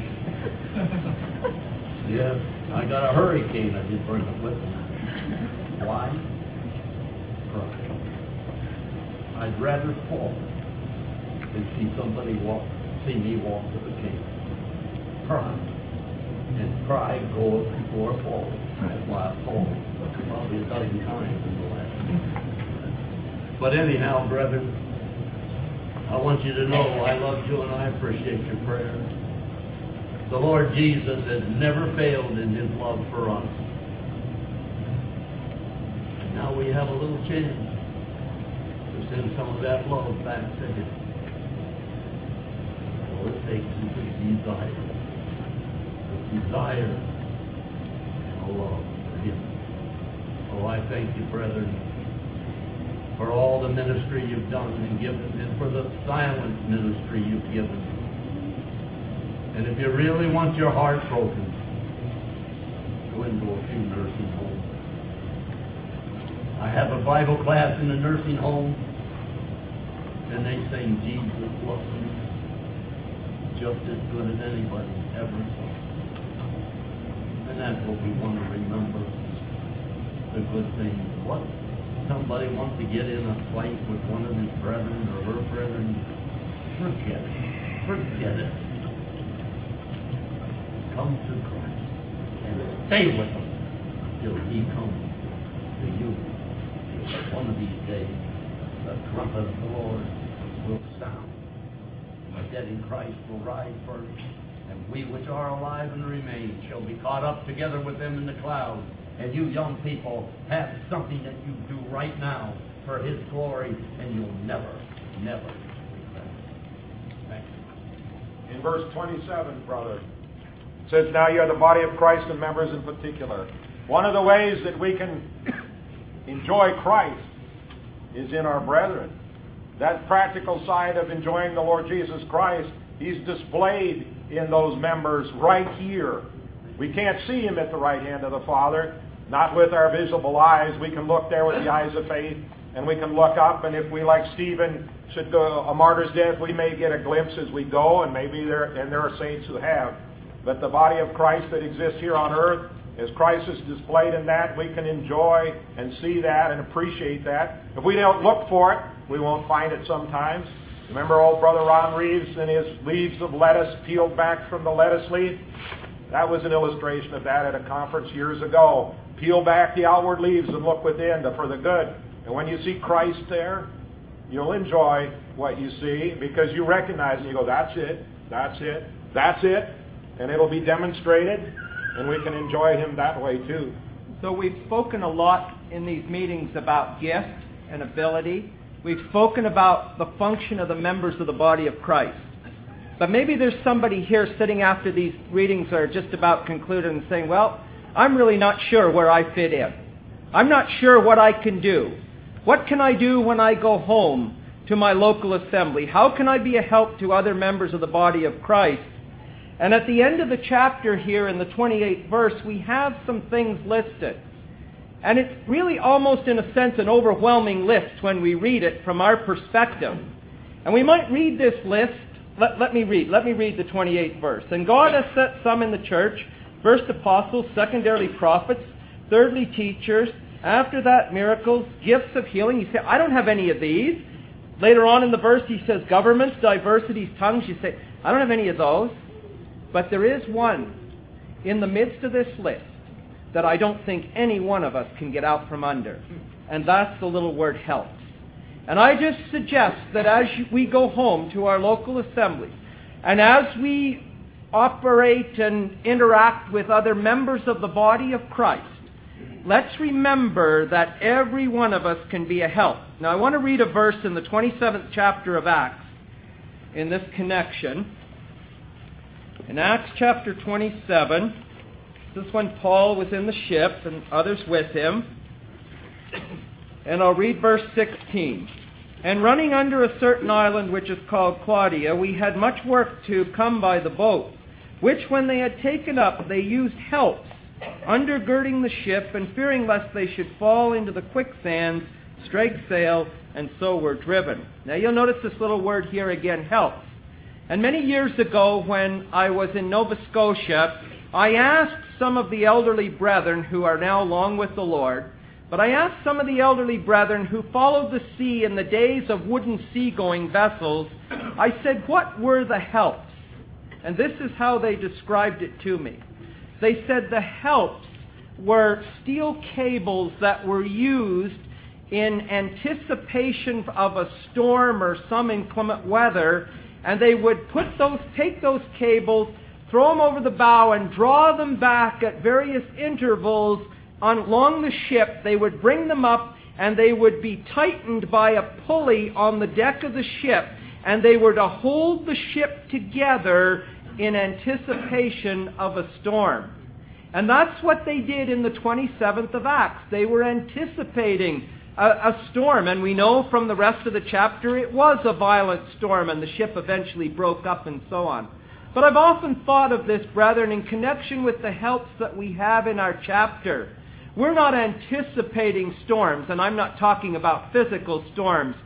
Yeah, I got a hurricane. I did bring it with me. Why? Pride. I'd rather fall than see see me walk to the King. Pride. And pride goeth before a fall. That's why I've fallen probably a dozen times in the last week. But anyhow, brethren, I want you to know I love you and I appreciate your prayers. The Lord Jesus has never failed in His love for us. And now we have a little chance to send some of that love back to Him. All it takes is a desire and a love for Him. Oh, I thank you, brethren, for all the ministry you've done and given, and for the silent ministry you've given. And if you really want your heart broken, go into a few nursing homes. I have a Bible class in a nursing home, and they sing Jesus loves me just as good as anybody ever saw. And that's what we want to remember, the good things. What? Somebody wants to get in a fight with one of his brethren or her brethren, forget it. Forget it. Come to Christ and stay with Him till He comes to you. One of these days, the trumpet of the Lord will sound. The dead in Christ will rise first, and we which are alive and remain shall be caught up together with them in the clouds. And you young people have something that you do right now for His glory, and you'll never, never regret it. Thank you. In verse 27, brother, it says, now you are the body of Christ and members in particular. One of the ways that we can enjoy Christ is in our brethren. That practical side of enjoying the Lord Jesus Christ, He's displayed in those members right here. We can't see Him at the right hand of the Father, not with our visible eyes. We can look there with the eyes of faith, and we can look up, and if we, like Stephen, should go a martyr's death, we may get a glimpse as we go, and maybe there are saints who have. But the body of Christ that exists here on earth, as Christ is displayed in that, we can enjoy and see that and appreciate that. If we don't look for it, we won't find it sometimes. Remember old Brother Ron Reeves and his leaves of lettuce peeled back from the lettuce leaf? That was an illustration of that at a conference years ago. Peel back the outward leaves and look within for the good. And when you see Christ there, you'll enjoy what you see because you recognize and you go, that's it, that's it, that's it. And it'll be demonstrated, and we can enjoy Him that way too. So we've spoken a lot in these meetings about gift and ability. We've spoken about the function of the members of the body of Christ. But maybe there's somebody here sitting after these readings are just about concluded and saying, well, I'm really not sure where I fit in. I'm not sure what I can do. What can I do when I go home to my local assembly? How can I be a help to other members of the body of Christ? And at the end of the chapter here in the 28th verse, we have some things listed. And it's really almost in a sense an overwhelming list when we read it from our perspective. And we might read this list. Let me read the 28th verse. And God has set some in the church, first apostles, secondarily prophets, thirdly teachers, after that miracles, gifts of healing. You say, I don't have any of these. Later on in the verse he says governments, diversities, tongues. You say, I don't have any of those. But there is one in the midst of this list that I don't think any one of us can get out from under. And that's the little word help. And I just suggest that as we go home to our local assemblies, and as we operate and interact with other members of the body of Christ, let's remember that every one of us can be a help. Now I want to read a verse in the 27th chapter of Acts in this connection. In Acts chapter 27, this is when Paul was in the ship and others with him. And I'll read verse 16. And running under a certain island which is called Claudia, we had much work to come by the boat, which when they had taken up, they used helps, undergirding the ship, and fearing lest they should fall into the quicksands, strake sail, and so were driven. Now you'll notice this little word here again, helps. And many years ago, when I was in Nova Scotia, I asked some of the elderly brethren who are now long with the Lord, But I asked some of the elderly brethren who followed the sea in the days of wooden seagoing vessels, I said, what were the helps? And this is how they described it to me. They said the helps were steel cables that were used in anticipation of a storm or some inclement weather, and they would take those cables, throw them over the bow, and draw them back at various intervals along the ship. They would bring them up, and they would be tightened by a pulley on the deck of the ship, and they were to hold the ship together in anticipation of a storm. And that's what they did in the 27th of Acts. They were anticipating a storm, and we know from the rest of the chapter it was a violent storm, and the ship eventually broke up and so on. But I've often thought of this, brethren, in connection with the helps that we have in our chapter. We're not anticipating storms, and I'm not talking about physical storms.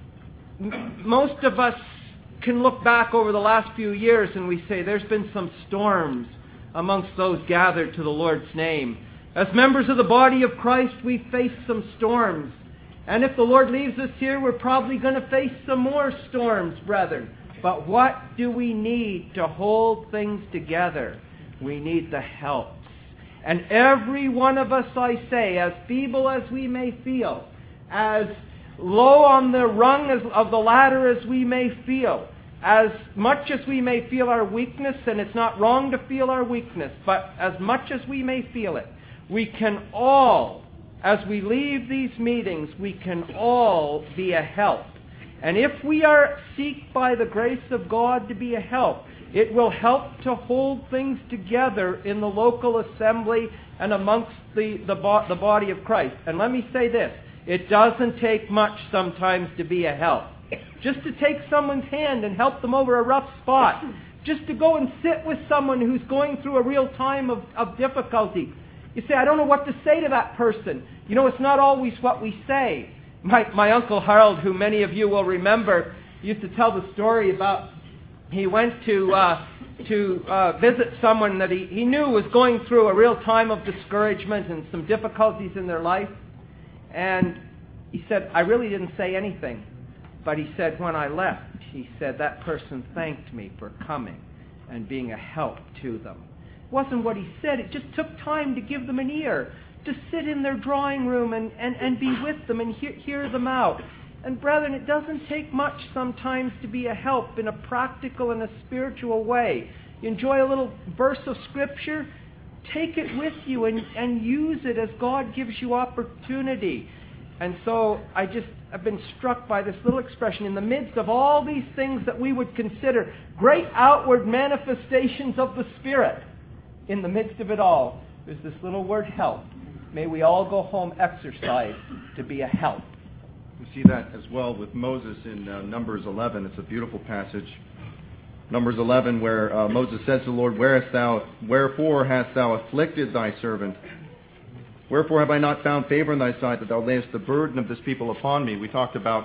Most of us can look back over the last few years and we say there's been some storms amongst those gathered to the Lord's name. As members of the body of Christ, we face some storms. And if the Lord leaves us here, we're probably going to face some more storms, brethren. But what do we need to hold things together? We need the helps. And every one of us, I say, as feeble as we may feel, as low on the rung of the ladder as we may feel, as much as we may feel our weakness, and it's not wrong to feel our weakness, but as much as we may feel it, we can all, as we leave these meetings, we can all be a help. And if we seek by the grace of God to be a help, it will help to hold things together in the local assembly and amongst the body of Christ. And let me say this, it doesn't take much sometimes to be a help. Just to take someone's hand and help them over a rough spot. Just to go and sit with someone who's going through a real time of difficulty. You say, I don't know what to say to that person. You know, it's not always what we say. My Uncle Harold, who many of you will remember, used to tell the story about he went to visit someone that he knew was going through a real time of discouragement and some difficulties in their life. And he said, I really didn't say anything. But he said, when I left, he said, that person thanked me for coming and being a help to them. It wasn't what he said. It just took time to give them an ear, to sit in their drawing room and be with them and hear them out. And brethren, it doesn't take much sometimes to be a help in a practical and a spiritual way. You enjoy a little verse of Scripture, take it with you and use it as God gives you opportunity. And so I've been struck by this little expression. In the midst of all these things that we would consider great outward manifestations of the Spirit, in the midst of it all, there's this little word help. May we all go home exercised to be a help. We see that as well with Moses in Numbers 11. It's a beautiful passage. Numbers 11, where Moses says to the Lord, Wherefore hast thou afflicted thy servant? Wherefore have I not found favor in thy sight, that thou layest the burden of this people upon me? We talked about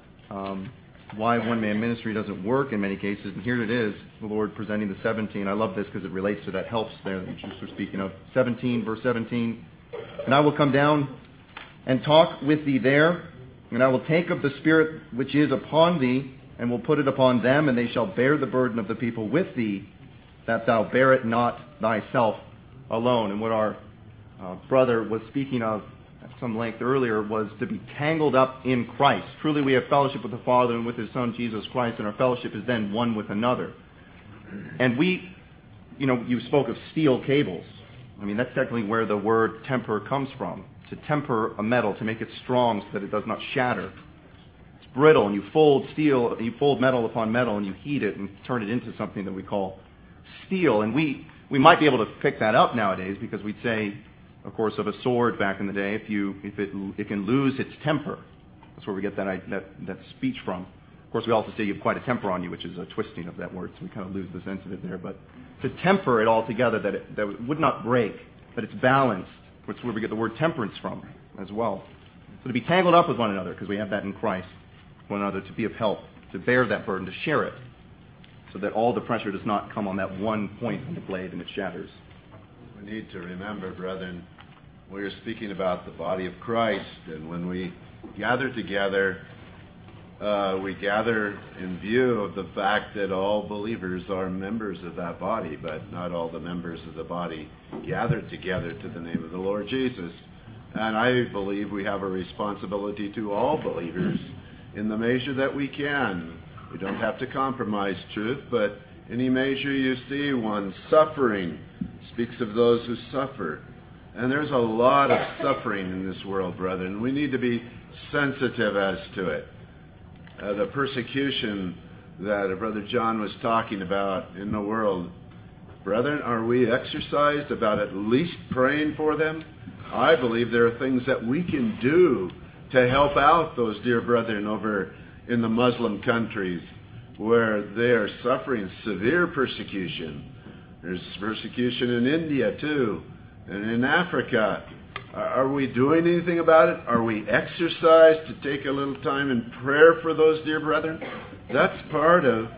why one-man ministry doesn't work in many cases, and here it is, the Lord presenting the 17. I love this because it relates to that helps there that you were speaking of. 17, verse 17. And I will come down and talk with thee there, and I will take of the Spirit which is upon thee, and will put it upon them, and they shall bear the burden of the people with thee, that thou bear it not thyself alone. And what our brother was speaking of at some length earlier was to be tangled up in Christ. Truly we have fellowship with the Father and with His Son, Jesus Christ, and our fellowship is then one with another. And you spoke of steel cables. I mean, that's technically where the word temper comes from. To temper a metal, to make it strong so that it does not shatter. It's brittle, and you fold metal upon metal, and you heat it and turn it into something that we call steel. And we might be able to pick that up nowadays because we'd say, of course, of a sword back in the day, if it can lose its temper. That's where we get that speech from. Of course, we also say you have quite a temper on you, which is a twisting of that word, so we kind of lose the sense of it there. But to temper it all together, that it would not break, that it's balanced. That's where we get the word temperance from as well. So to be tangled up with one another, because we have that in Christ, one another, to be of help, to bear that burden, to share it, so that all the pressure does not come on that one point on the blade and it shatters. We need to remember, brethren, we are speaking about the body of Christ, and when we gather together, we gather in view of the fact that all believers are members of that body, but not all the members of the body gathered together to the name of the Lord Jesus. And I believe we have a responsibility to all believers in the measure that we can. We don't have to compromise truth, but any measure you see one suffering speaks of those who suffer. And there's a lot of suffering in this world, brethren. We need to be sensitive as to it. The persecution that Brother John was talking about in the world, brethren, are we exercised about at least praying for them? I believe there are things that we can do to help out those dear brethren over in the Muslim countries where they are suffering severe persecution. There's persecution in India too, and in Africa. Are we doing anything about it? Are we exercised to take a little time in prayer for those dear brethren? That's part of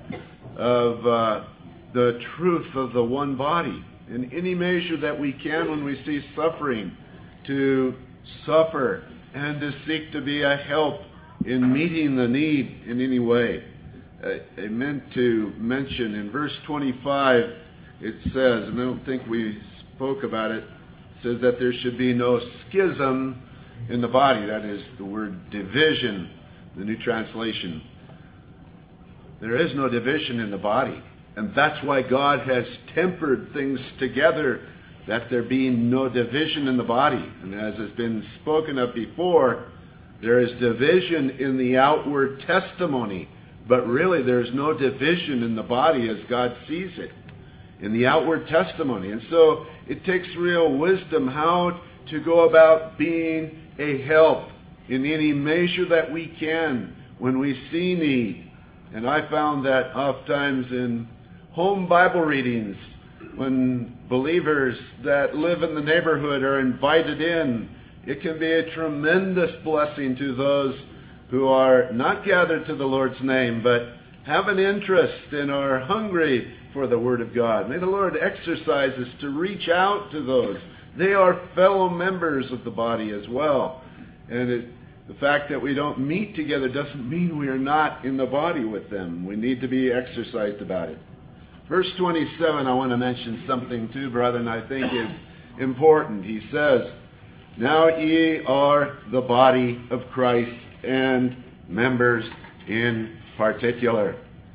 the truth of the one body. In any measure that we can, when we see suffering, to suffer and to seek to be a help in meeting the need in any way. I meant to mention in verse 25, it says, and I don't think we spoke about it, says that there should be no schism in the body. That is the word division, the New Translation. There is no division in the body. And that's why God has tempered things together, that there be no division in the body. And as has been spoken of before, there is division in the outward testimony, but really there's no division in the body as God sees it, in the outward testimony. And so it takes real wisdom how to go about being a help in any measure that we can when we see need. And I found that oftentimes in home Bible readings, when believers that live in the neighborhood are invited in, it can be a tremendous blessing to those who are not gathered to the Lord's name, but have an interest and are hungry for the Word of God. May the Lord exercise us to reach out to those. They are fellow members of the body as well. And the fact that we don't meet together doesn't mean we are not in the body with them. We need to be exercised about it. Verse 27, I want to mention something too, brethren, I think is important. He says, "Now ye are the body of Christ, and members in particular."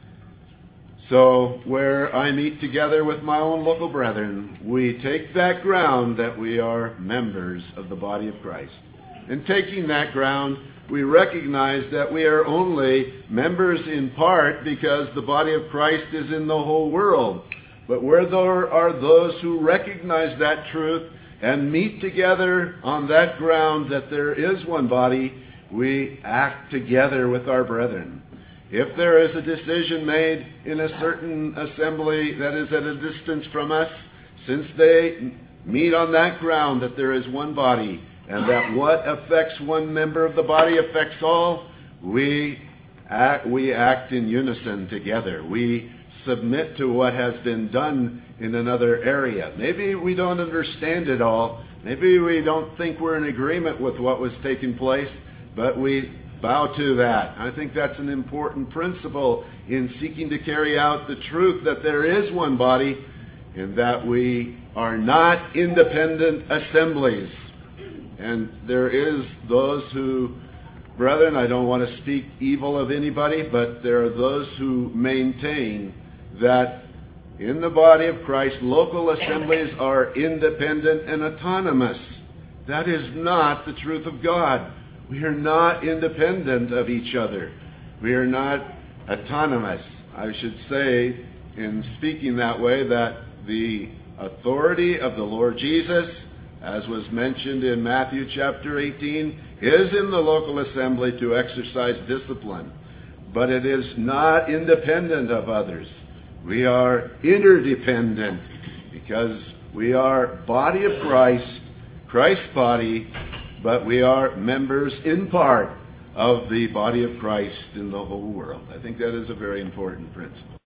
So, where I meet together with my own local brethren, we take that ground that we are members of the body of Christ. And taking that ground, we recognize that we are only members in part because the body of Christ is in the whole world. But where there are those who recognize that truth and meet together on that ground that there is one body, we act together with our brethren. If there is a decision made in a certain assembly that is at a distance from us, since they meet on that ground that there is one body, and that what affects one member of the body affects all, we act in unison together. We submit to what has been done in another area. Maybe we don't understand it all. Maybe we don't think we're in agreement with what was taking place, but we bow to that. I think that's an important principle in seeking to carry out the truth that there is one body and that we are not independent assemblies. And there is those who, brethren, I don't want to speak evil of anybody, but there are those who maintain that in the body of Christ, local assemblies are independent and autonomous. That is not the truth of God. We are not independent of each other. We are not autonomous. I should say, in speaking that way, that the authority of the Lord Jesus, as was mentioned in Matthew chapter 18, is in the local assembly to exercise discipline. But it is not independent of others. We are interdependent because we are body of Christ, Christ's body, but we are members in part of the body of Christ in the whole world. I think that is a very important principle.